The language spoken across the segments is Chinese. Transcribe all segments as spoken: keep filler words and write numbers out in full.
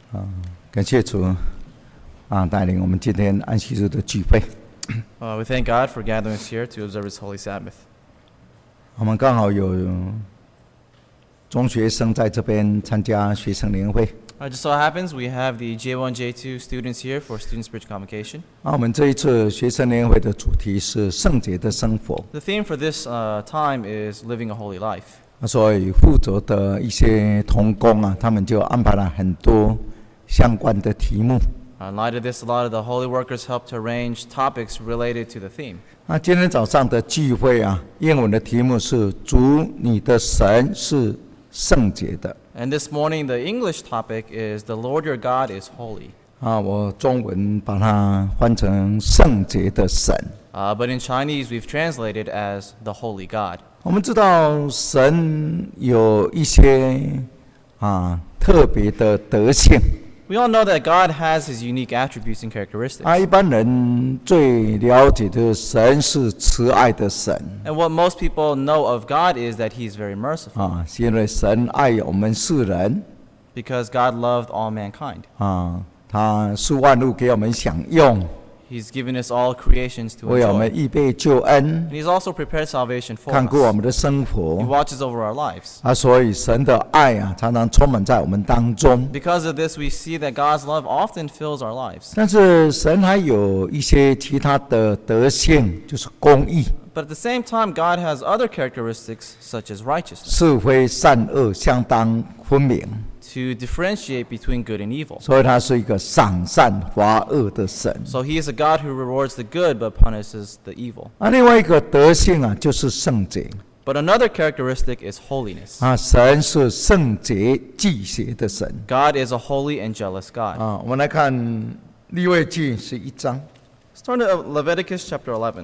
啊，感谢主啊，带领我们今天安息日的聚会。 Uh, we thank God for gathering us here to observe His Holy Sabbath. 我们刚好有中学生在这边参加学生联会。 Uh, just so happens we have the J one, J two students here for Student Spiritual Convocation. 啊，我们这一次学生联会的主题是圣洁的生活。 The theme for this uh, time is living a holy life. 所以负责的一些同工啊，他们就安排了很多相关的题目。 Uh, in light of this, a lot of the holy workers helped to arrange topics related to the theme. 那今天早上的聚会啊，英文的题目是“主你的神是圣洁的”。 And this morning, the English topic is "The Lord your God is holy." 啊，我中文把它翻成“圣洁的神”。 Uh, but in Chinese, we've translated as "the Holy God." 我们知道神有一些啊特别的德性。 We all know that God has His unique attributes and characteristics. 啊，一般人最了解的神是慈爱的神。 And what most people know of God is that He is very merciful. 啊，是因为神爱我们世人。 Because God loved all mankind. 啊，他赐万物给我们享用。 He's given us all creations to 为我们 enjoy. 预备救恩， And He's also prepared salvation for 看顾我 us. 们的生 He 活。 watches over our lives. 啊，所以神的爱啊，常常充满在我们当中。 Because of this, we see that God's love often fills our lives. 但是神还有一些其他的德性，就是公义、 But at the same time, God has other characteristics such as righteousness, 是非善恶相当分明， to differentiate between good and evil. 所以他是一个赏善罚恶的神。 So He is a God who rewards the good but punishes the evil. 啊，另外一个德性啊，就是圣洁 But another characteristic is holiness. 啊，神是圣洁忌邪的神 God is a holy and jealous God. 啊。我们来看利未记十一章。 Let's turn to Leviticus chapter eleven.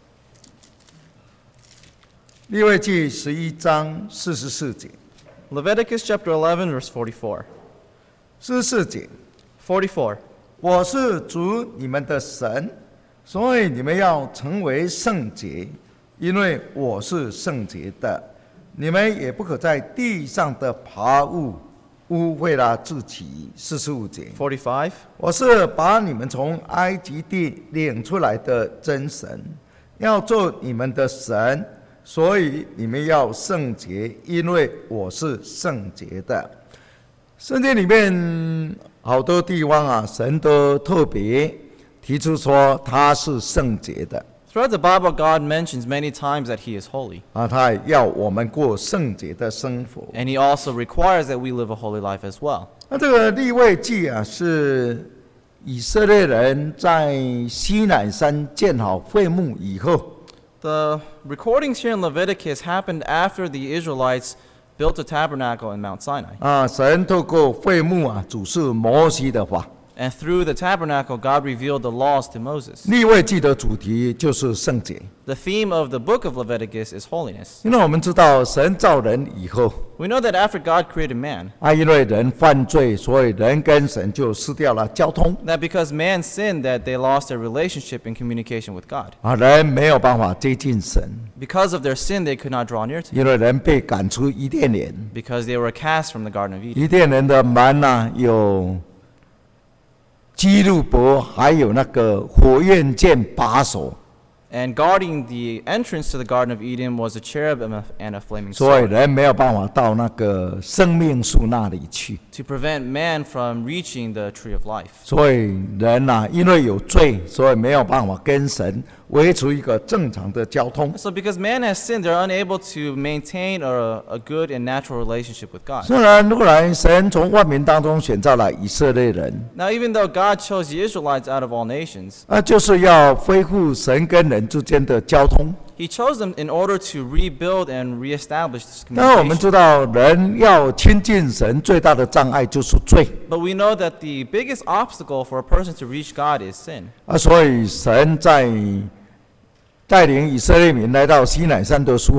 利未记十一章四十四节， Leviticus chapter eleven, verse forty-four. 四十四节， forty-four. 我是主你们的神，所以你们要成为圣洁，因为我是圣洁的。你们也不可在地上的爬物污秽了自己。四十五节， forty-five. 我是把你们从埃及地领出来的真神，要做你们的神。所以你们要圣洁，因为我是圣洁的。圣经里面好多地方啊，神都特别提出说他是圣洁的 Throughout the Bible, God mentions many times that He is holy. 啊，他也要我们过圣洁的生活。 And He also requires that we live a holy life as well. 那这个利未记啊，是以色列人在西乃山建好会幕以后。 The recordings here in Leviticus happened after the Israelites built a tabernacle in Mount Sinai. 啊，神透过会幕啊，主示摩西的话。 And through the tabernacle, God revealed the laws to Moses. 利未记的主题就是圣洁， The theme of the book of Leviticus is holiness. 因为我们知道神造人以后， We know that after God created man, 啊，因为人犯罪，所以人跟神就失掉了交通， that because man sinned, that they lost their relationship and communication with God. 啊，人没有办法接近神， Because of their sin, they could not draw near to Him. 因为人被赶出伊甸园， Because they were cast from the Garden of Eden. 伊甸园的门啊，有基路伯，还有那个火焰剑把守， And guarding the entrance to the Garden of Eden was a cherub and a, and a flaming 所以 sword, 人没有办法到那个生命树那里去。 to prevent man from reaching the tree of life. 所以人啊，因为有罪，所以没有办法跟神维持一个正常的交通。 So because man has sinned, they're unable to maintain a, a good and natural relationship with God. 虽然后来神从万民当中选召了以色列人， Now, even though God chose the Israelites out of all nations, 啊，就是要恢复神跟人之间的交通。 He chose them in order to rebuild and reestablish this 当然，我们 communication. 知道人要亲近神最大的障碍就是罪 But we know that the biggest obstacle for a person to reach God is sin. 啊，所以神在带领以色列民来到西乃山的时候，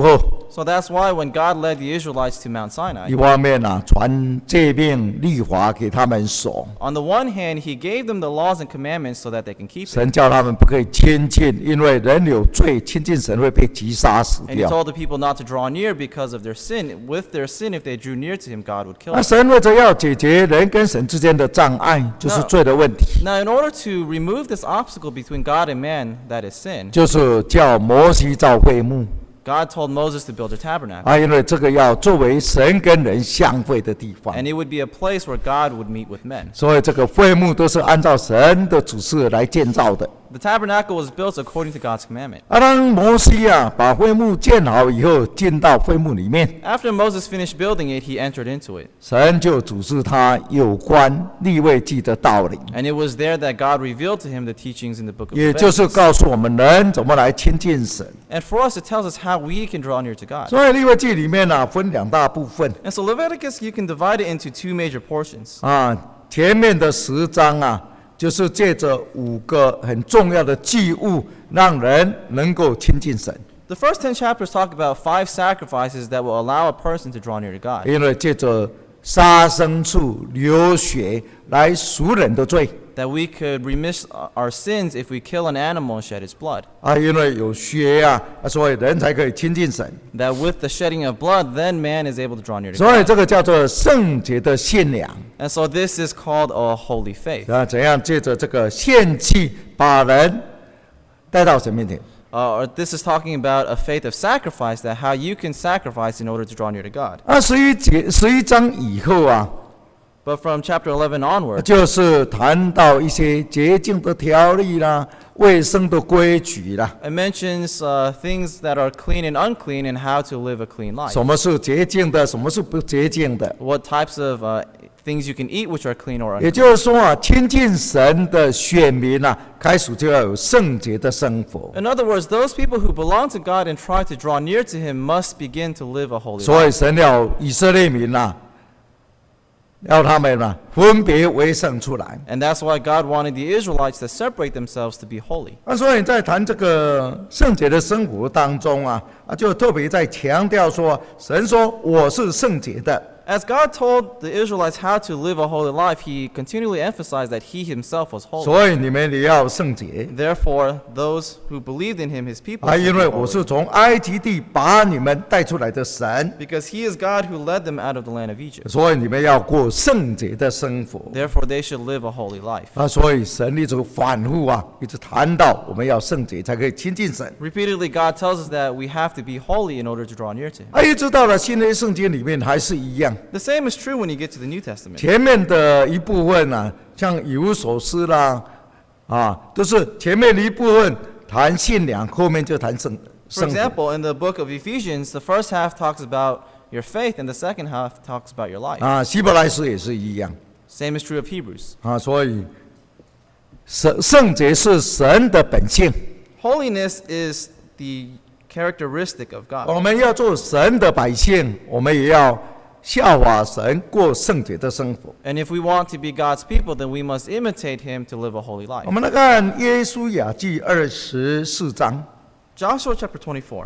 So that's why when God led the Israelites to Mount 一 Sinai, 方面啊，传诫命律法给他们守， on the one hand, he gave them the laws and commandments so that they can keep it. 神叫他们不可以亲近，因为人有罪，亲近神会被击杀死 And he 掉。 told the people not to draw near because of their sin. With their sin, if they drew near to him, God would kill 那 them. 神为着要解决人跟神之间的障碍，就是罪的问题， Now, in order to remove this obstacle between God and man, that is sin, 就是叫摩西造会幕 God told Moses to build a tabernacle. 啊，因为这个要作为神跟人相会的地方， And it would be a place where God would meet with men. 所以这个会幕都是按照神的指示来建造的。 The tabernacle was built according to God's commandment. 啊，当摩西啊把会幕建好以后，进到会幕里面， After Moses finished building it, he entered into it. 神就指示他有关利未记的道理， And it was there that God revealed to him the teachings in the book of 也就是 Leviticus. 告诉我们人怎么来亲近神。 And for us, it tells us how we can draw near to God. 所以利未记里面呢、啊、分两大部分 And so Leviticus, you can divide it into two major portions. 啊，前面的十章啊，就是借着五个很重要的祭物，让人能够亲近神。 The first ten chapters talk about five sacrifices that will allow a person to draw near to God. 因为借着杀牲畜、流血来赎人的罪 That we could remiss our sins if we kill an animal and shed its blood. 啊，因为有血啊，啊所以人才可以亲近神。 That with the shedding of blood, then man is able to draw near to 所以 God. 这个叫做圣洁的信仰 And so this is called a holy faith. 啊，怎样借着这个献祭把人带到神面前。 Uh, or this is talking about a faith of sacrifice, that how you can sacrifice in order to draw near to God. 啊，十一节十一章以后啊， But from chapter eleven onward, 就是谈到一些洁净的条例啦、卫生的规矩啦。 it mentions uh, things that are clean and unclean and how to live a clean life. 什么是洁净的，什么是不洁净的？ What types of uh, things you can eat which are clean or 也 unclean. 就是说啊，亲近神的选民啊，开始就要有圣洁的生活。 In other words, those people who belong to God and try to draw near to Him must begin to live a holy 所以 life. 神要以色列民呐、啊，要他们啊分别为圣出来。 And that's why God wanted the Israelites to separate themselves to be holy. 那、所以在谈这个圣洁的生活当中啊，啊，就特别在强调说，神说我是圣洁的。 As God told the Israelites how to live a holy life, He continually emphasized that He Himself was holy. 所以你们也要圣洁 Therefore, those who believed in Him, His people, 啊， should 因 be 为我 holy. 是从埃及地把你们带出来的神， Because He is God who led them out of the land of Egypt. 所以你们要过圣洁的生活 Therefore, they should live a holy life. 啊。所以神一直反复啊，一直谈到我们要圣洁才可以亲近神 Repeatedly, God tells us that we have to be holy in order to draw near to Him. 啊。一直到了新约圣经里面还是一样， The same is true when you get to the New Testament. 前面的一部分啊，像以弗所书啦，啊，都是前面的一部分谈信仰，后面就谈圣 For 生活。 example, in the book of Ephesians, the first half talks about your faith and the second half talks about your life. 啊，希伯来书也是一样 Same is true of Hebrews. 啊，所以圣圣洁是神的本性， Holiness is the characteristic of God. 我们要做神的百姓，我们也要效法神，过圣洁的生活。 And if we want to be God's people, then we must imitate Him to live a holy 我 life. 们来看耶稣雅记二十四章， Joshua chapter twenty-four.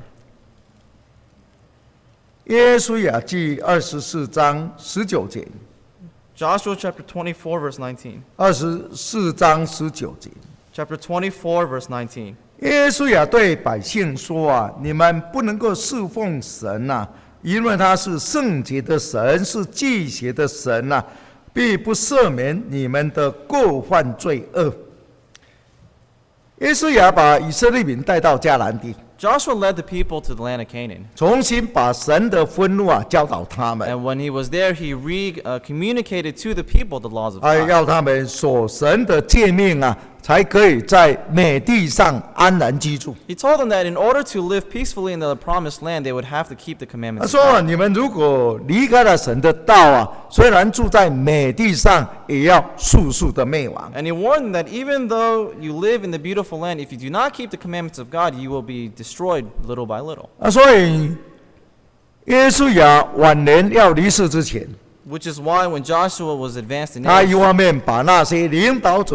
耶稣雅记二十四章十九节， Joshua chapter twenty-four, verse nineteen. 二十四章十九节。 Chapter twenty-four, verse nineteen. 耶稣也对百姓说啊，你们不能够侍奉神呐、啊，因为他是圣洁的神，是祭邪的神呐、啊，必不赦免你们的过犯罪恶。耶稣也把以色列民带到迦南地， Joshua led the people to the land of Canaan. 重新把神的愤怒啊教导他们， And when he was there, he re, uh, communicated to the people the laws of 还 God. 要他们守神的诫命啊，才可以在美地上安然居住。 He told them that in order to live peacefully in the promised land, they would have to keep the 他 commandments of 说、啊：“ God. 你们如果离开了神的道啊，虽然住在美地上，也要速速的灭亡。 And he warned them that even though you live in the beautiful land, if you do not keep the commandments of God, you will be destroyed little by little. ” 啊，所以耶稣亚晚年要离世之前， Which is why when Joshua was advanced in 他 age, 一方面把那些领导者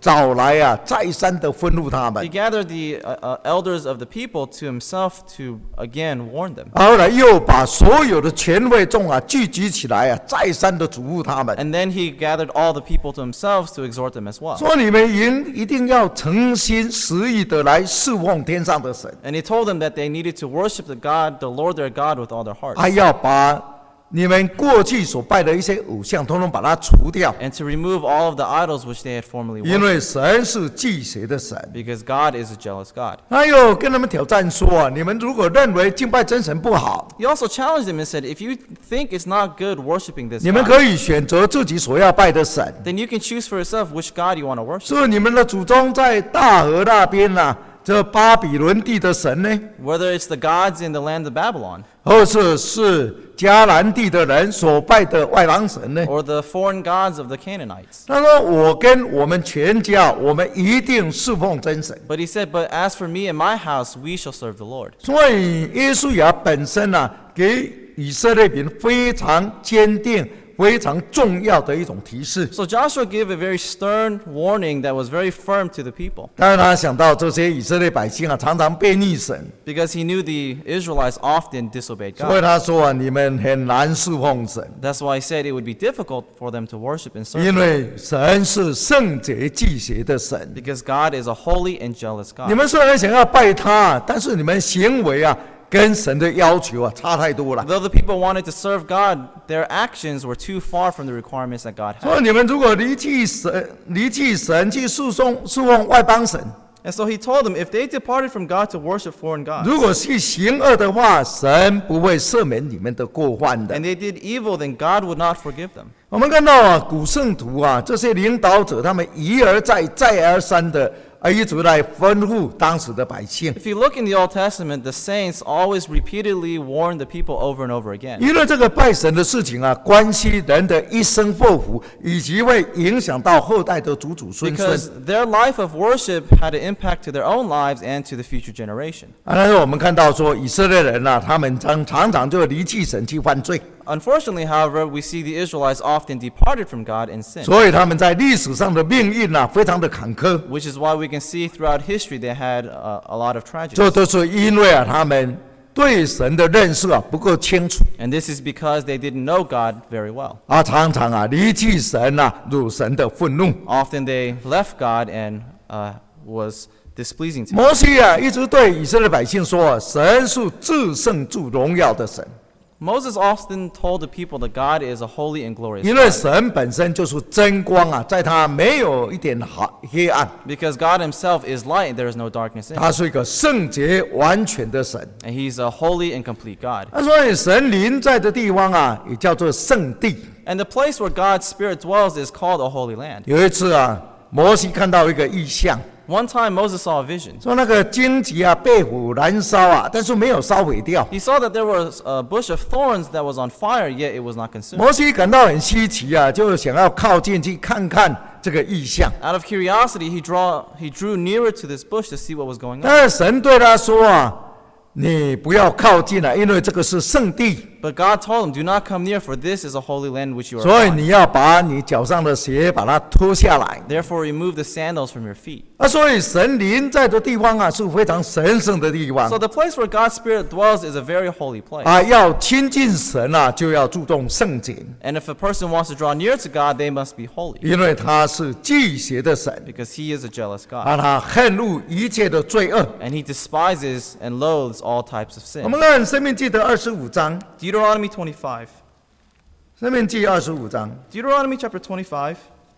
找来啊，再三的吩咐他 He 们。 gathered the uh, uh, elders of the people to himself to again warn them. 后来又把所有的全会众啊聚集起来啊，再三的嘱咐他们， And then he gathered all the people to themselves to exhort them as well. 说你们应一定要诚心实意的来侍奉天上的神， And he told them that they needed to worship the God, the Lord their God, with all their hearts. 还要把你们过去所拜的一些偶像，统统把它除掉， And to remove all of the idols which they had formerly 因 worshipped. 为神是忌邪的神。 Because God is a jealous God. 还有跟他们挑战说啊，你们如果认为敬拜真神不好， He also challenged them and said, if you think it's not good worshiping this 你们 God, 可以选择自己所要拜的神， then you can choose for yourself which God you want to worship. 是你们的祖宗在大河那边呐、啊，这巴比伦地的神呢， Whether it's the gods in the land of Babylon, 或是是迦南地的人所拜的外邦神呢？ or the foreign gods of the Canaanites. 他说：“我跟我们全家，我们一定侍奉真神。 But he said, but as for me and my house, we shall serve the Lord. ” 所以耶稣亚本身啊，给以色列民非常坚定、非常重要的一种提示。 So Joshua gave a very stern warning that was very firm to the people, 当然，他想到这些以色列百姓啊，常常背逆神， because he knew the Israelites often disobeyed 所以 God. 他说啊，你们很难侍奉神， That's why he said it would be difficult for them to worship and serve 因 him, 为神是圣洁忌邪的神。 because God is a holy and jealous 你 God. 们虽然想要拜他，但是你们行为啊，跟神的要求啊差太多了。 Though the people wanted to serve God, their actions were too far from the requirements that God 所以 had. 你们如果离弃神，离弃神去侍奉侍奉外邦神， And so he told them, if they departed from God to worship foreign gods, 如果是行恶的话，神不会赦免你们的过犯的 and。they did evil, then God would not forgive them. 我们看到啊，古圣徒啊，这些领导者，他们一而再、再而三的啊，一直来吩咐当时的百姓， If you look in the Old Testament, the saints always repeatedly warned the people over and over again. 因为这个拜神的事情啊，关系人的一生祸福，以及会影响到后代的祖祖孙孙。 Because their life of worship had an impact to their own lives and to the future generation. 啊，但是我们看到说，以色列人啊，他们常常常就离弃神去犯罪， Unfortunately, however, we see the Israelites often departed from God in sin, 所以他们在历史上的命运啊，非常的坎坷。 which is why we can see throughout history they had uh, a lot of 这 tragedies. 都是因为啊，他们对神的认识啊不够清楚 And this is because they didn't know God very well. 啊，常常啊离弃神啊，辱神的愤怒。 Often they left God and uh, was displeasing to him. 摩西啊，一直对以色列百姓说、啊，神是至圣至荣耀的神， Moses often told the people that God is a holy and glorious 因为 God, 神本身就是真光啊，在他没有一点好黑暗， because God himself is light and there is no darkness in him. 他是一个圣洁完全的神。 And he's a holy and complete God. 那所以神临在的地方啊，也叫做圣地。 And the place where God's Spirit dwells is called a holy land. 有一次啊，摩西看到一个异象， One time Moses saw a vision. 说那个荆棘啊被火燃烧啊，但是没有烧毁掉。 He saw that there was a bush of thorns that was on fire, yet it was not consumed. 摩西感到很稀奇啊，就想要靠近去看看这个异象。 Out of curiosity, he, draw, he drew nearer to this bush to see what was going on. 但是神对他说啊，你不要靠近了、啊，因为这个是圣地， But God told him, do not come near, for this is a holy land which you are 所以 on. 你要把你脚上的鞋把它脱下来。 Therefore remove the sandals from your feet. 啊，所以神临在的地方啊，是非常神圣的地方 So the place where God's Spirit dwells is a very holy place. 啊。要亲近神啊，就要注重圣洁， And if a person wants to draw near to God, they must be holy, 因为他是忌邪的神 because he is a jealous God. 啊，他恨恶一切的罪恶。 And he despises and loathes all types of 我 sin. 们看《生命记》的二十五章， Deuteronomy twenty-five. 《生命记》二十五章 Deuteronomy chapter twenty-five,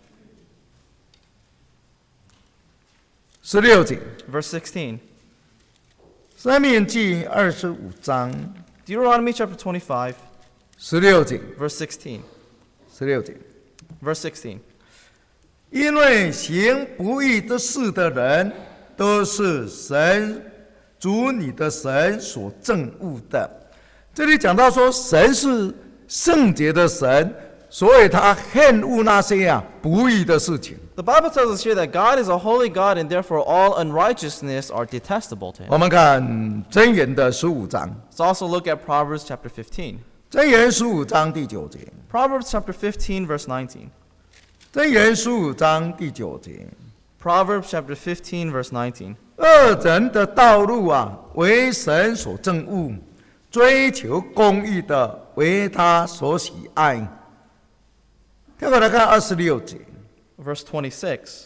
十六节，《 verse sixteen. 生命记》二十五章 Deuteronomy chapter twenty-five, 十六节， verse sixteen. 十六节。 Verse sixteen. 因为行不义之事的人，都是神主你的神所憎恶的。这里讲到说，神是圣洁的神，所以他恨恶那些啊不义的事情。 The Bible tells us here that God is a holy God, and therefore all unrighteousness are detestable to him. 我们看箴言的十五章， Let's also look at Proverbs chapter fifteen. 箴言十五章第九节， Proverbs chapter fifteen, verse nineteen. 箴言十五章第九节， Proverbs chapter fifteen, verse nineteen. 恶人的道路啊，为神所憎恶；追求公义的，为他所喜爱。跳过来看二十六节， Verse twenty-six.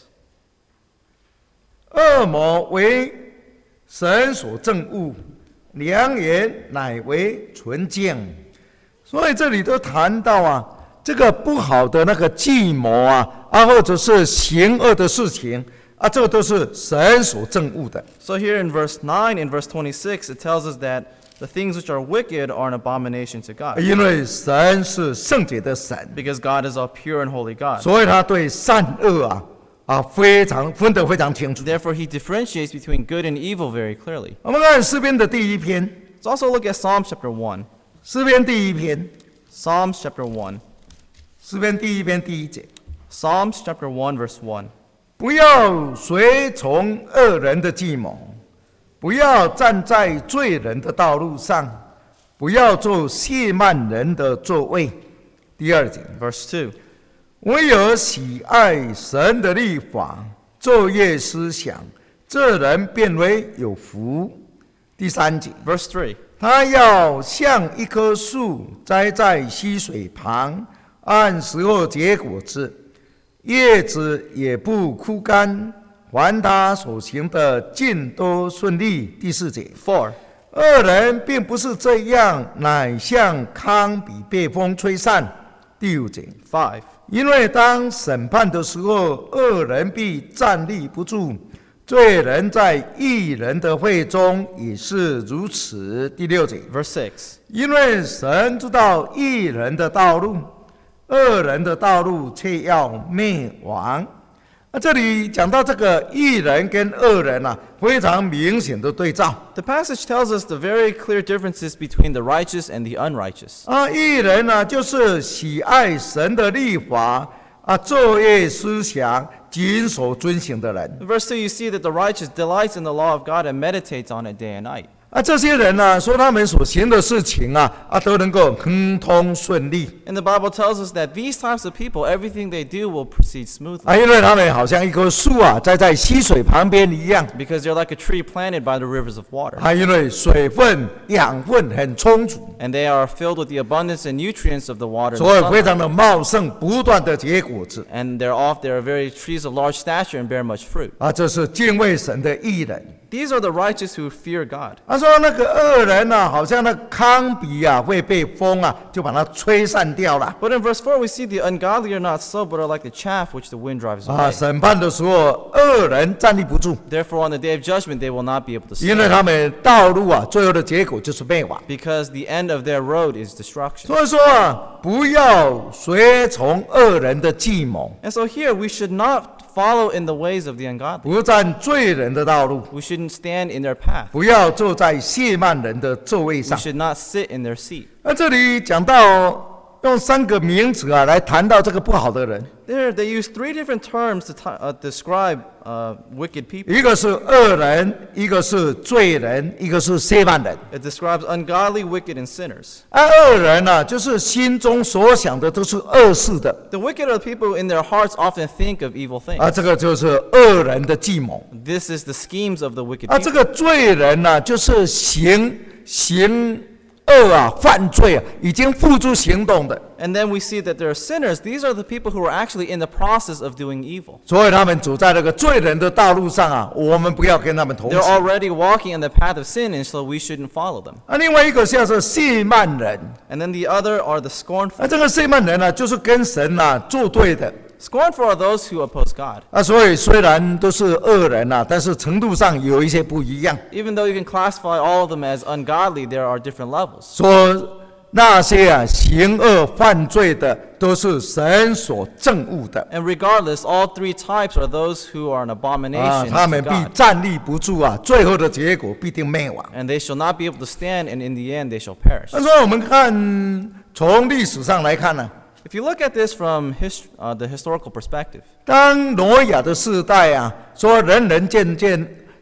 恶魔为神所憎恶，良言乃为纯净。所以这里都谈到啊，这个不好的那个计谋啊，啊，或者是行恶的事情啊，这个都是神所憎恶的。 So here in verse nine and verse twenty-six, it tells us that the things which are wicked are an abomination to God, 因为神是圣洁的神， because God is a pure and holy God. 所以他对善恶啊啊非常分得非常清楚。 Therefore, he differentiates between good and evil very clearly. 我们看诗篇的第一篇， Let's also look at Psalms chapter one. 诗篇第一篇， Psalms chapter one. 诗篇第一篇第一节， Psalms chapter one, verse one. 不要随从恶人的计谋，不要站在罪人的道路上，不要做亵慢人的座位。第二节， Verse two. 唯有喜爱神的律法，昼夜思想，这人变为有福。第三节， Verse three. 他要像一棵树栽在溪水旁，按时候结果子，叶子也不枯干，凡他所行的尽都顺利。第四节， four. 恶人并不是这样，乃像糠比被风吹散。第五节， five. 因为当审判的时候，恶人必站立不住，罪人在义人的会中也是如此。第六节， Verse six. 因为神知道义人的道路，恶人的道路却要灭亡。那这里讲到这个义人跟恶人啊，非常明显的对照。 The passage tells us the very clear differences between the righteous and the unrighteous. 啊，义人呢、啊，就是喜爱神的律法啊，昼夜思想，谨守遵行的人。 In verse two, you see that the righteous delights in the law of God and meditates on it day and night. 啊，这些人呢、啊，说他们所行的事情啊，啊，都能够亨通顺利。 And the Bible tells us that these types of people, everything they do will proceed smoothly. 啊，因为他们好像一棵树啊，栽在溪水旁边一样。 Because they're like a tree planted by the rivers of water. 啊，因为水分、养分很充足， And they are filled with the abundance and nutrients of the water. And, 所以 the 非 sunlight. 常的茂盛，不断的结果子。 And they're off, they're very trees of large stature and bear much fruit. 啊，这是敬畏神的义人。 These are the righteous who fear God. 他说那个恶人呢、啊，好像那糠秕啊，会被风啊，就把它吹散掉了。 But in verse four, we see the ungodly are not so, but are like the chaff which the wind drives 啊， away. 审判的时候，恶人站立不住， Therefore, on the day of judgment, they will not be able to 因为 stand. 他们道路啊，最后的结果就是灭亡。 Because the end of their road is destruction. 所以说啊，不要随从恶人的计谋， And so here, we should not follow in the ways of the ungodly. 不站罪人的道路， We shouldn't stand in their path. 不要坐在亵慢人的座位 We 上。 should not sit in their seat. 那这里讲到用三个名词啊来谈到这个不好的人， There, they use three different terms to t- uh, describe uh, wicked people. 一个是恶人，一个是罪人，一个是亵慢人。 It describes ungodly, wicked, and sinners. 啊，恶人呢、啊，就是心中所想的都是恶事的 The wicked are the people in their hearts often think of evil 啊， things. 这个就是恶人的计谋。 This is the schemes of the wicked 啊， people. 这个罪人呢、就是行行恶啊，犯罪啊，已经付诸行动的， And then we see that there are sinners. These are the people who are actually in the process of doing evil. 所以他们走在那个罪人的道路上啊，我们不要跟他们同 They're 行。 already walking in the path of sin, and so we shouldn't follow them. 啊，另外一个像是亵慢人， And then the other are the scornful. 啊，这个亵慢人呢、就是跟神啊作对的。 Scornful are those who oppose God. 啊，所以虽然都是恶人啊，但是程度上有一些不一样。 Even though you can classify all of them as ungodly, there are different levels. 说那些啊行恶犯罪的，都是神所憎恶的 And regardless, all three types are those who are an 啊， abomination 他 to 们必 God. 站立不住啊，最后的结果必定灭亡。 And they shall not be able to stand, and in the end they shall perish. 那说我们看从历史上来看呢、 If you look at this from hist- uh, the historical perspective, 当挪亚的世代啊，说人人渐渐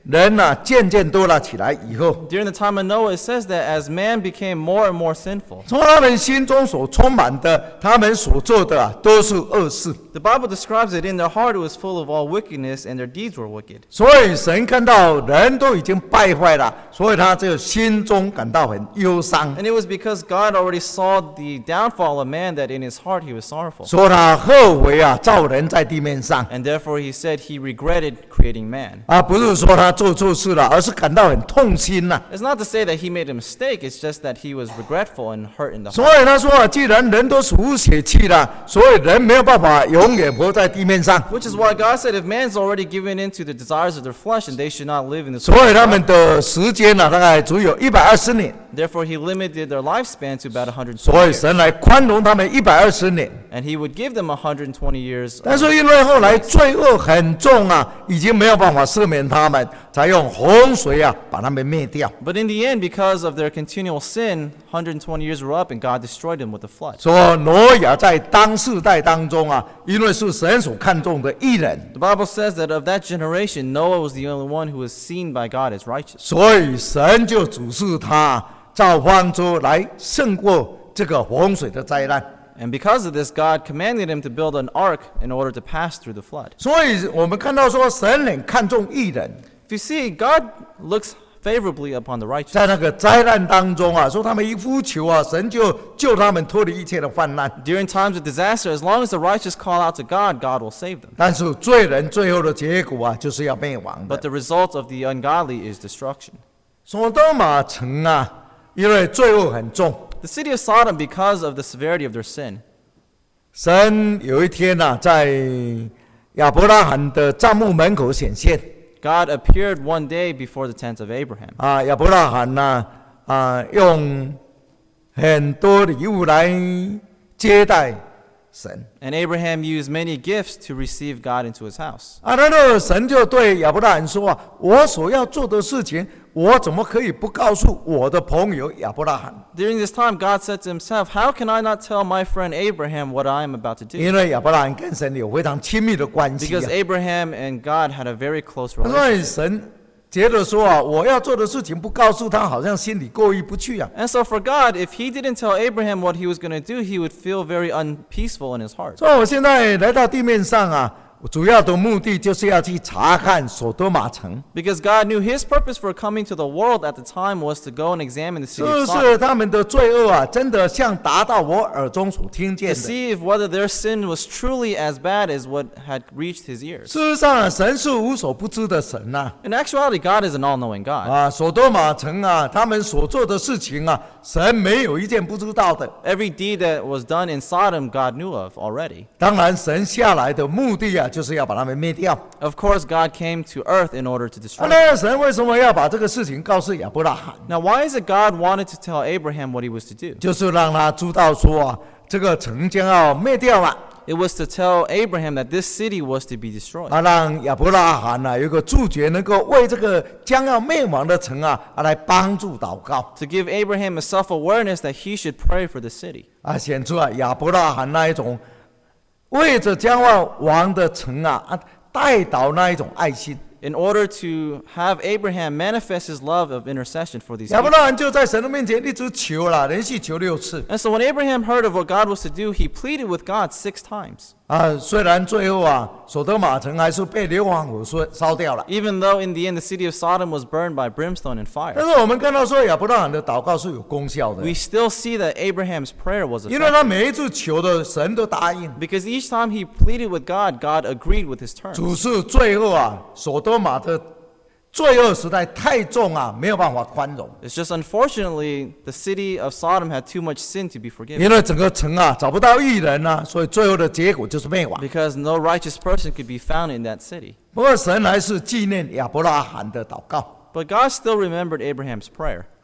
人啊渐渐多了起来以后， During the time of Noah, it says that as man became more and more sinful, 从他们心中所充满的，他们所做的啊，都是恶事。 the Bible describes it in their heart it was full of all wickedness, and their deeds were wicked. 所以神看到人都已经败坏了，所以他就心中感到很忧伤， And it was because God already saw the downfall of man that in his heart he was sorrowful. 说他后悔啊，造人在地面上 And therefore he said he regretted creating man. 啊，不是说他做错事了，而是感到很痛心呐、 It's not to say that he made a mistake, it's just that he was regretful and hurt in the heart. 所以他说啊，既然人都属血气了，所以人没有办法永远活在地面上， Which is why God said if man's already given in to the desires of their flesh, and they should not live in this 所以 world. 他们的时间呢、大概只有一百二十年， Therefore he limited their lifespan to about one hundred 所 twenty 以 years. 神来宽容他们一百二十年。 And he would give them one hundred twenty years. 但是因为后来罪恶很重啊，已经没有办法赦免他们，才用洪水啊把他们灭掉。 But in the end, because of their continual sin, one hundred twenty years were up and God destroyed them with the flood. 说挪亚在当世代当中啊，因为是神所看重的义人， The Bible says that of that generation, Noah was the only one who was seen by God as righteous. 所以神就指示他造方舟来胜过这个洪水的灾难。 And because of this, God commanded him to build an ark in order to pass through the flood. 所以我们看到说，神很看重义人， If you see, God looks favorably upon the righteous. 在那个灾难当中啊，说他们一呼求啊，神就救他们脱离一切的患难。 During times of disaster, as long as the righteous call out to God, God will save them. 但是罪人最后的结果啊，就是要灭亡 But 的。 the result of the ungodly is destruction. 所多玛城啊，因为罪恶很重， The city of Sodom, because of the severity of their sin, 神有一天啊，在亚伯拉罕的帐幕门口显现 God appeared one day before the tent of Abraham. 啊，亚伯拉罕呢啊，用很多礼物来接待神 And Abraham used many gifts to receive God into his house. 啊，然后神就对亚伯拉罕说啊，我所要做的事情，我怎么可以不告诉我的朋友亚伯拉罕？ During this time, God said to himself, How can I not tell my friend Abraham what I am about to do? 因为亚伯拉罕跟神有非常亲密的关系、 Because 啊。 Abraham and God had a very close 所 relationship. 以神觉得说啊，我要做的事情不告诉他，好像心里过意不去啊。 And so for God, if he didn't tell Abraham what he was going to do, he would feel very unpeaceful in his heart. 所以我现在来到地面上啊，主要的目的就是要去查看所多玛城， Because God knew his purpose for coming to the world at the time was to go and examine the 是 city 不 of 是 Sodom, 他们的罪恶啊，真的像达到我耳中所听见 to 的？ see if whether their sin was truly as bad as what had reached his ears. 事实上啊，神是无所不知的神呐、 In actuality, God is an all-knowing God. 啊。所多玛城啊，他们所做的事情啊，神没有一件不知道的。 Every deed that was done in Sodom, God knew of already. 当然，神下来的目的啊，就是要把他们灭掉。 Of course, God came to earth in order to 啊 destroy them. 那神为什么要把这个事情告诉亚伯拉罕？ Now, why is it God wanted to tell Abraham what he was to do? 就是让他知道说啊，这个城将要灭掉了。 It was to tell Abraham that this city was to be destroyed. 啊，让亚伯拉罕呢、啊、有一个主角，能够为这个将要灭亡的城啊，啊来帮助祷告 To give Abraham a self-awareness that he should pray for the city. 啊，显出啊亚伯拉罕那一种为着将要亡的城啊啊带导那一种爱心。 In order to have Abraham manifest his love of intercession for these 亚伯 people. 拉罕就在神的面前一直求了，连续求六次 And so when Abraham heard of what God was to do, he pleaded with God six times. 啊。虽然最后啊，所得玛城还是被硫磺火烧烧掉了， Even though in the end the city of Sodom was burned by brimstone and 但 fire. 是我们看到说亚伯拉罕的祷告是有功效的， We still see that Abraham's prayer was 因为 effective. 他每一次求的神都答应。 Because each time he pleaded with God, God agreed with his terms. 只是最后啊，所多玛的罪恶实在太重啊，没有办法宽容， It's just unfortunately the city of Sodom had too much sin to be forgiven. 因为整个城啊找不到义人啊，所以最后的结果就是灭亡。 Because no righteous person could be found in that city. 不过神还是纪念亚伯拉罕的祷告 But God still remembered Abraham's prayer.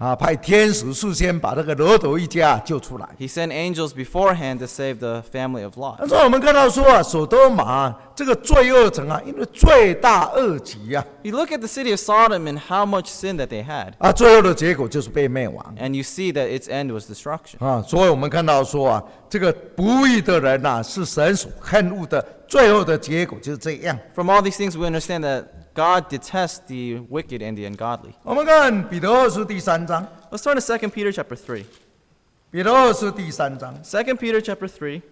啊，派天使事先把这个罗德一家救出来。 He sent angels beforehand to save the family of 那 Lot. 所以我们看到说啊，所多玛这个罪恶城啊，因为罪大恶极啊， You look at the city of Sodom and how much sin that they had, 啊，最后的结果就是被灭亡 and you see that its end was destruction. 啊。所以我们看到说啊，这个不义的人呐、啊，是神所恨恶的，最后的结果就是这样。 From all these things, we understand that God detests the wicked and the ungodly. 我们看彼得二书第三章， Let's turn to Second Peter chapter three. 彼得二书第三章 Second Peter chapter three,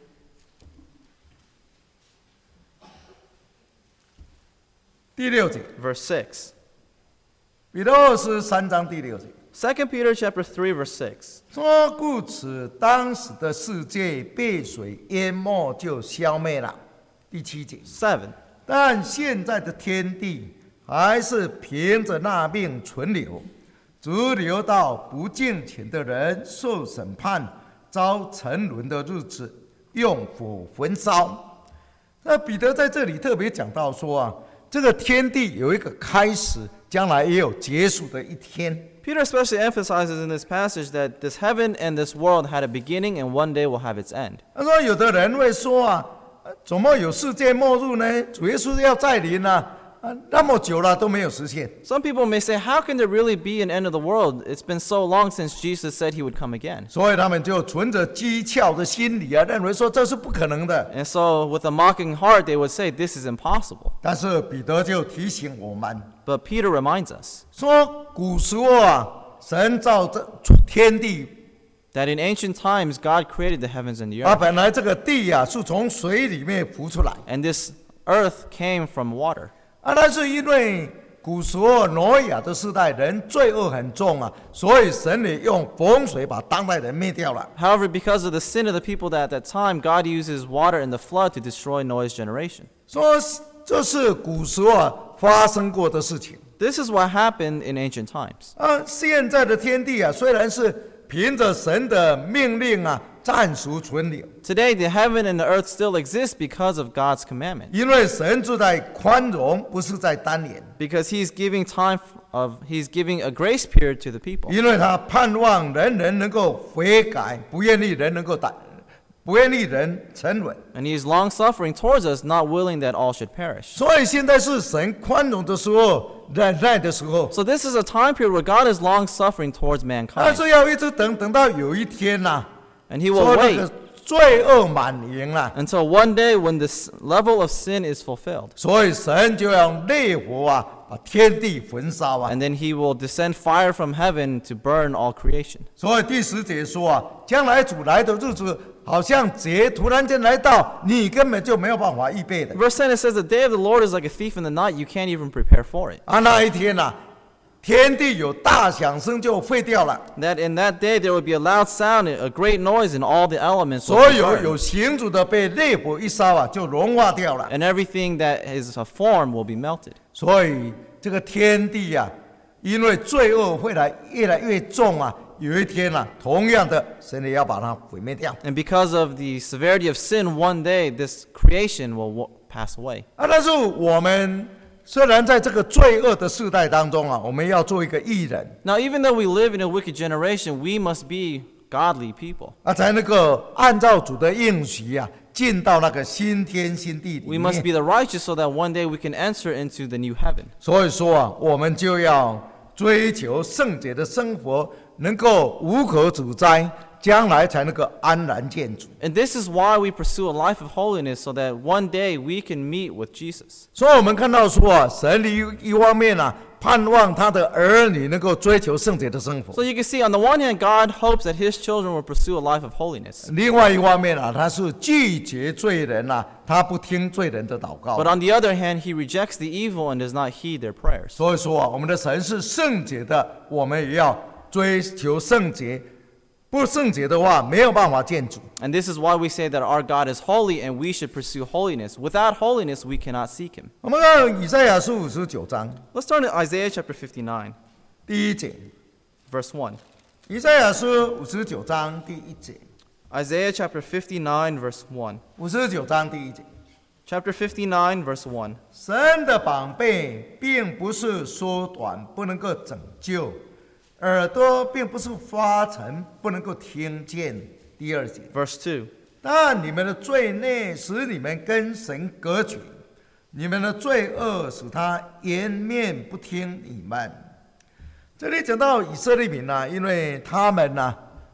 第六节， verse six. 彼得二书三章第六节 Second Peter chapter three, verse six. 说：“故此，当时的世界被水淹没，就消灭了。”第七节。 Seven. 但现在的天地还是凭着那命存留，只留到不敬虔的人受审判、遭沉沦的日子，用火焚烧。那彼得在这里特别讲到说啊，这个天地有一个开始，将来也有结束的一天。 Peter especially emphasizes in this passage that this heaven and this world had a beginning and one day will have its end. 他说，有的人会说啊，呃怎么有世界末日呢？主耶稣要再临啊，啊，那么久了都没有实现。 Some people may say, how can there really be an end of the world? It's been so long since Jesus said he would come again. 所以他们就存着讥诮的心理啊，认为说这是不可能的。 And so with a mocking heart, they would say, this is impossible. 但是彼得就提醒我们 But Peter reminds us 说，古时候啊，神造这天地 that in ancient times, God created the heavens and the 啊， earth. 本来这个地啊是从水里面浮出来 And this earth came from water. 啊，但是因为古时候挪亚的时代人罪恶很重啊，所以神也用洪水把当代人灭掉了。 However, because of the sin of the people that at that time, God uses water and the flood to destroy Noah's generation. 说这是古时候啊发生过的事情 This is what happened in ancient times. 啊。现在的天地啊，虽然是凭着神的命令啊暂时存留， Today, the heaven and the earth still exist because of God's commandment. 因为神是在宽容，不是在单言。 Because He's giving time of He's giving a grace period to the people. 因为他盼望人人能够悔改，不愿意人能够打，不愿意人沉沦。 And He is long suffering towards us, not willing that all should perish. 所以现在是神宽容的时候，忍耐的时候， So this is a time period where God is long suffering towards 但 mankind. 是要一直等等到有一天呐、 And He 说 will 那 wait 个罪恶满盈了， until one day when this level of sin is fulfilled. 所以神就用烈火啊，把天地焚烧啊。 And then He will descend fire from heaven to burn all creation. 所以第十节说啊，将来主来的日子，好像劫突然间来到，你根本就没有办法预备的。 Verse ten, it says, the day of the Lord is like a thief in the night. You can't even prepare for it. 啊，那一天呐、啊，天地有大响声就废掉了， That in that day there will be a loud sound, a great noise, and all the elements will 所 be 有 burned. 有形主的被烈火一烧啊，就融化掉了。 And everything that is a form will be melted. 所以这个天地啊，因为罪恶会来越来越重啊，有一天啊，同样的，神也要把它毁灭掉 And because of the severity of sin, one day this creation will wa- pass away. 啊。但是我们虽然在这个罪恶的世代当中啊，我们要做一个义人 Now, even though we live in a wicked generation, we must be godly people. 啊，才能够按照主的应许啊，进到那个新天新地里 We must 面。 be the righteous so that one day we can enter into the new heaven. 所以说啊，我们就要追求圣洁的生活，能够无可指摘，将来才能够安然见主。 And this is why we pursue a life of holiness so that one day we can meet with Jesus. 所以我们看到说啊，神一一方面啊，盼望他的儿女能够追求圣洁的生活； So you can see, on the one hand, God hopes that His children will pursue a life of holiness. 另外一方面啊，他是拒绝罪人啊，他不听罪人的祷告 But。on the other hand, He rejects the evil and does not heed their prayers. 所以说啊，我们的神是圣洁的，我们也要追求圣洁。不圣洁的话，没有办法见主。 And this is why we say that our God is holy and we should pursue holiness. Without holiness, we cannot seek Him. 我们看以赛亚书五十九章 Let's turn to Isaiah chapter fifty-nine, 第一节， verse one. 以赛亚书五十九章第一节， Isaiah chapter fifty-nine, verse one. 五十九章第一节。 Chapter fifty-nine, verse one. 神的膀臂并不是缩短，不能够拯救， 耳朵并不是发沉，不能够听见。第二节， Verse two. 但你们的罪孽使你们跟神隔绝，你们的罪恶使他颜面不听你们。这里讲到以色列民啊，因为他们啊，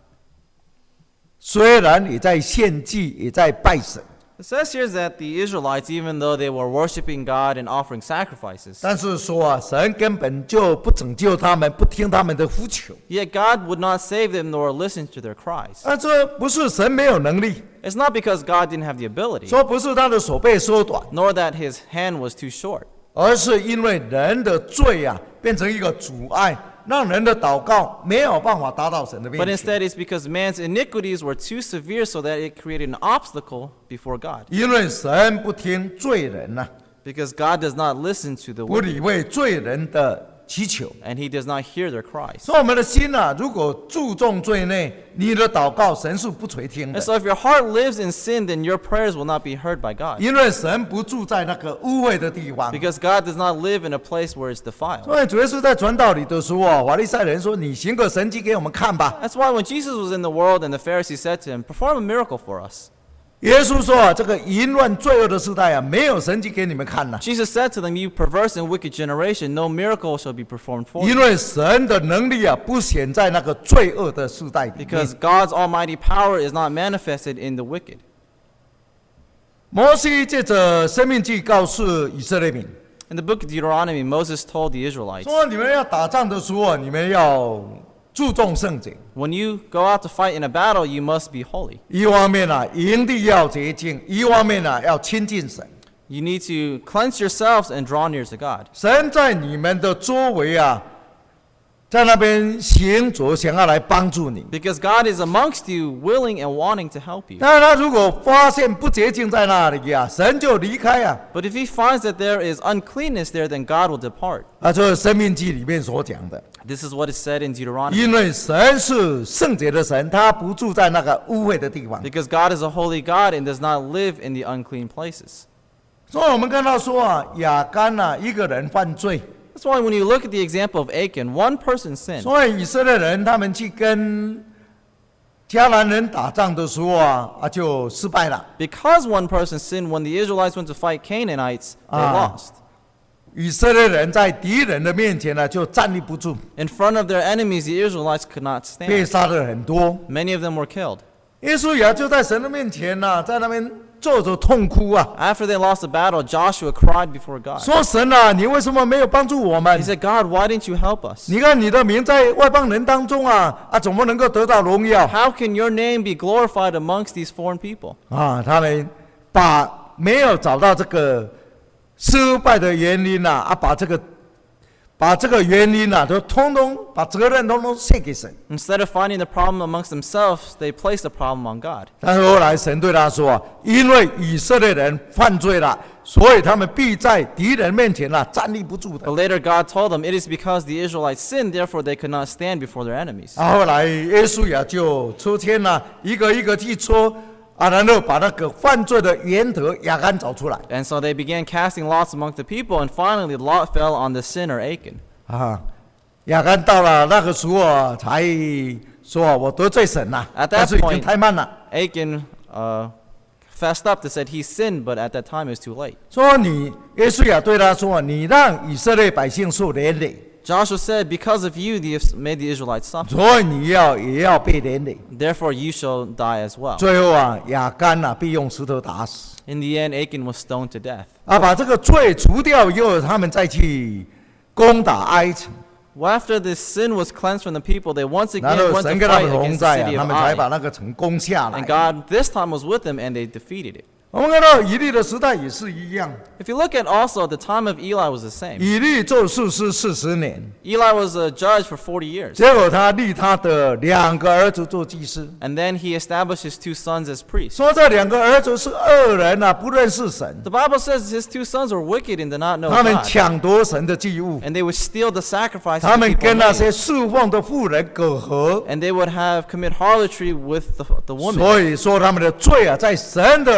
虽然也在献祭，也在拜神， It says here that the Israelites, even though they were worshiping God and offering sacrifices, 但是说啊，神根本就不拯救他们，不听他们的呼求。 yet God would not save them nor listen to their cries. 啊，这不是神没有能力， It's not because God didn't have the ability, 说不是他的手被缩短， nor that his hand was too short, 而是因为人的罪啊，变成一个阻碍，让人的祷告没有办法达到神的 but 面前。 instead it's because man's iniquities were too severe so that it created an obstacle before God. 因为神不听罪人呐、 Because God does not listen to the 不 wicked, 理会罪人的祈求。 and he does not hear their cries. 所以我们的心呐、如果注重罪内，你的祷告神是不垂听 And 的， so if your heart lives in sin, then your prayers will not be heard by God. 因为神不住在那个污秽的地方。 Because God does not live in a place where it's defiled. 所以主耶稣在传道里的时候啊，法利赛人说：“你行个神迹给我们看吧。” That's why when Jesus was in the world and the Pharisees said to him, "Perform a miracle for us." 耶稣说啊，这个淫乱罪恶的时代啊，没有神迹给你们看了、 Jesus said to them, "You perverse and wicked generation, no miracle shall be performed for 因 you." 为神的能力啊，不显在那个罪恶的时代里面。 Because God's almighty power is not manifested in the wicked. 摩西借着生命记告诉以色列民 In the book of Deuteronomy, Moses told the Israelites, 说：“你们要打仗的时候啊，你们要注重圣洁。 "When you go out to fight in a battle, you must be holy. 一方面啊，营地要洁净；一方面啊，要亲近神。 You need to cleanse yourselves and draw near to God. 神在你们的周围啊，在那边行走，想要来帮助你。 Because God is amongst you, willing and wanting to help you. 当然，他如果发现不洁净在那里啊，神就离开啊。 But if he finds that there is uncleanness there, then God will depart." 啊，这是生命记里面所讲的。 This is what is said in Deuteronomy. 因为神是圣洁的神，他不住在那个污秽的地方。 Because God is a holy God and does not live in the unclean places. 所以我们看到说啊，亚干啊，一个人犯罪， That's why when you look at the example of Achan, one person sinned. 所以以色列人他们去跟迦南人打仗的时候啊，啊就失败了。 Because one person sinned, when the Israelites went to fight Canaanites, they Ah. lost. 以色列人在敌人的面前呢，就站立不住， In front of their enemies, the Israelites could not 被 stand. 杀的很多。 Many of them were killed. 耶稣也就在神的面前呢、在那边坐着痛哭啊， After they lost the battle, Joshua cried before God. 说：“神啊，你为什么没有帮助我们 He？ said, "God, why didn't you help us? 你看你的名在外邦人当中啊，啊，怎么能够得到荣耀？” How can your name be glorified amongst these foreign people?" 啊，他们把没有找到这个失败的原因呐、啊，把这个把这个原因呐、都通通把责任通通卸给神。 Instead of finding the problem amongst themselves, they placed the problem on God. 但是后来神对他说啊，因为以色列人犯罪了，所以他们必在敌人面前啊站立不住的。 But later God told them, "It is because the Israelites sinned, therefore they could not stand before their enemies." 啊，后来耶稣也就抽签了、一个一个去抽啊，然后把那个犯罪的源头亚干找出来 And so they began casting lots among the people, and finally the lot fell on the sinner Achan. 啊。亚干到了那个时候啊，才说我得罪神了、 At that 但是已经 point- 太慢了。 Achan uh, fessed up and said he sinned, but at that time it was too late. 说你，耶稣也对他说，你让以色列百姓受连累， Joshua said, "Because of you, they have made the Israelites suffer. 所以你要也要被连累。 Therefore you shall die as well." 最后啊，亚干啊被用石头打死。 In the end, Achan was stoned to death. 啊，把这个罪除掉以后，他们再去攻打埃城， Well, after the sin was cleansed from the people, they once 然 again 后 went 神 to 跟他 fight 们同 against the 在啊， city 他 of 们才把 Ai. 那个城攻下 And 来。 God this time was with them, and they defeated it. 我们看到以利的时代也是一样， If you look at also, the time of Eli was the same. 以利做士师四十年， Eli was a judge for forty years. 结果他立他的两个儿子做祭司， And then he established his two sons as priests. 说这两个儿子是恶人啊，不认识神， The Bible says his two sons were wicked and did not know 他们 God. 抢夺神的祭物， And they would steal the sacrifices 他 that 们 people 跟那 made. 些侍奉的妇人苟合， And they would have commit harlotry with the, the woman. 所以说他们的罪啊，在神的耳中啊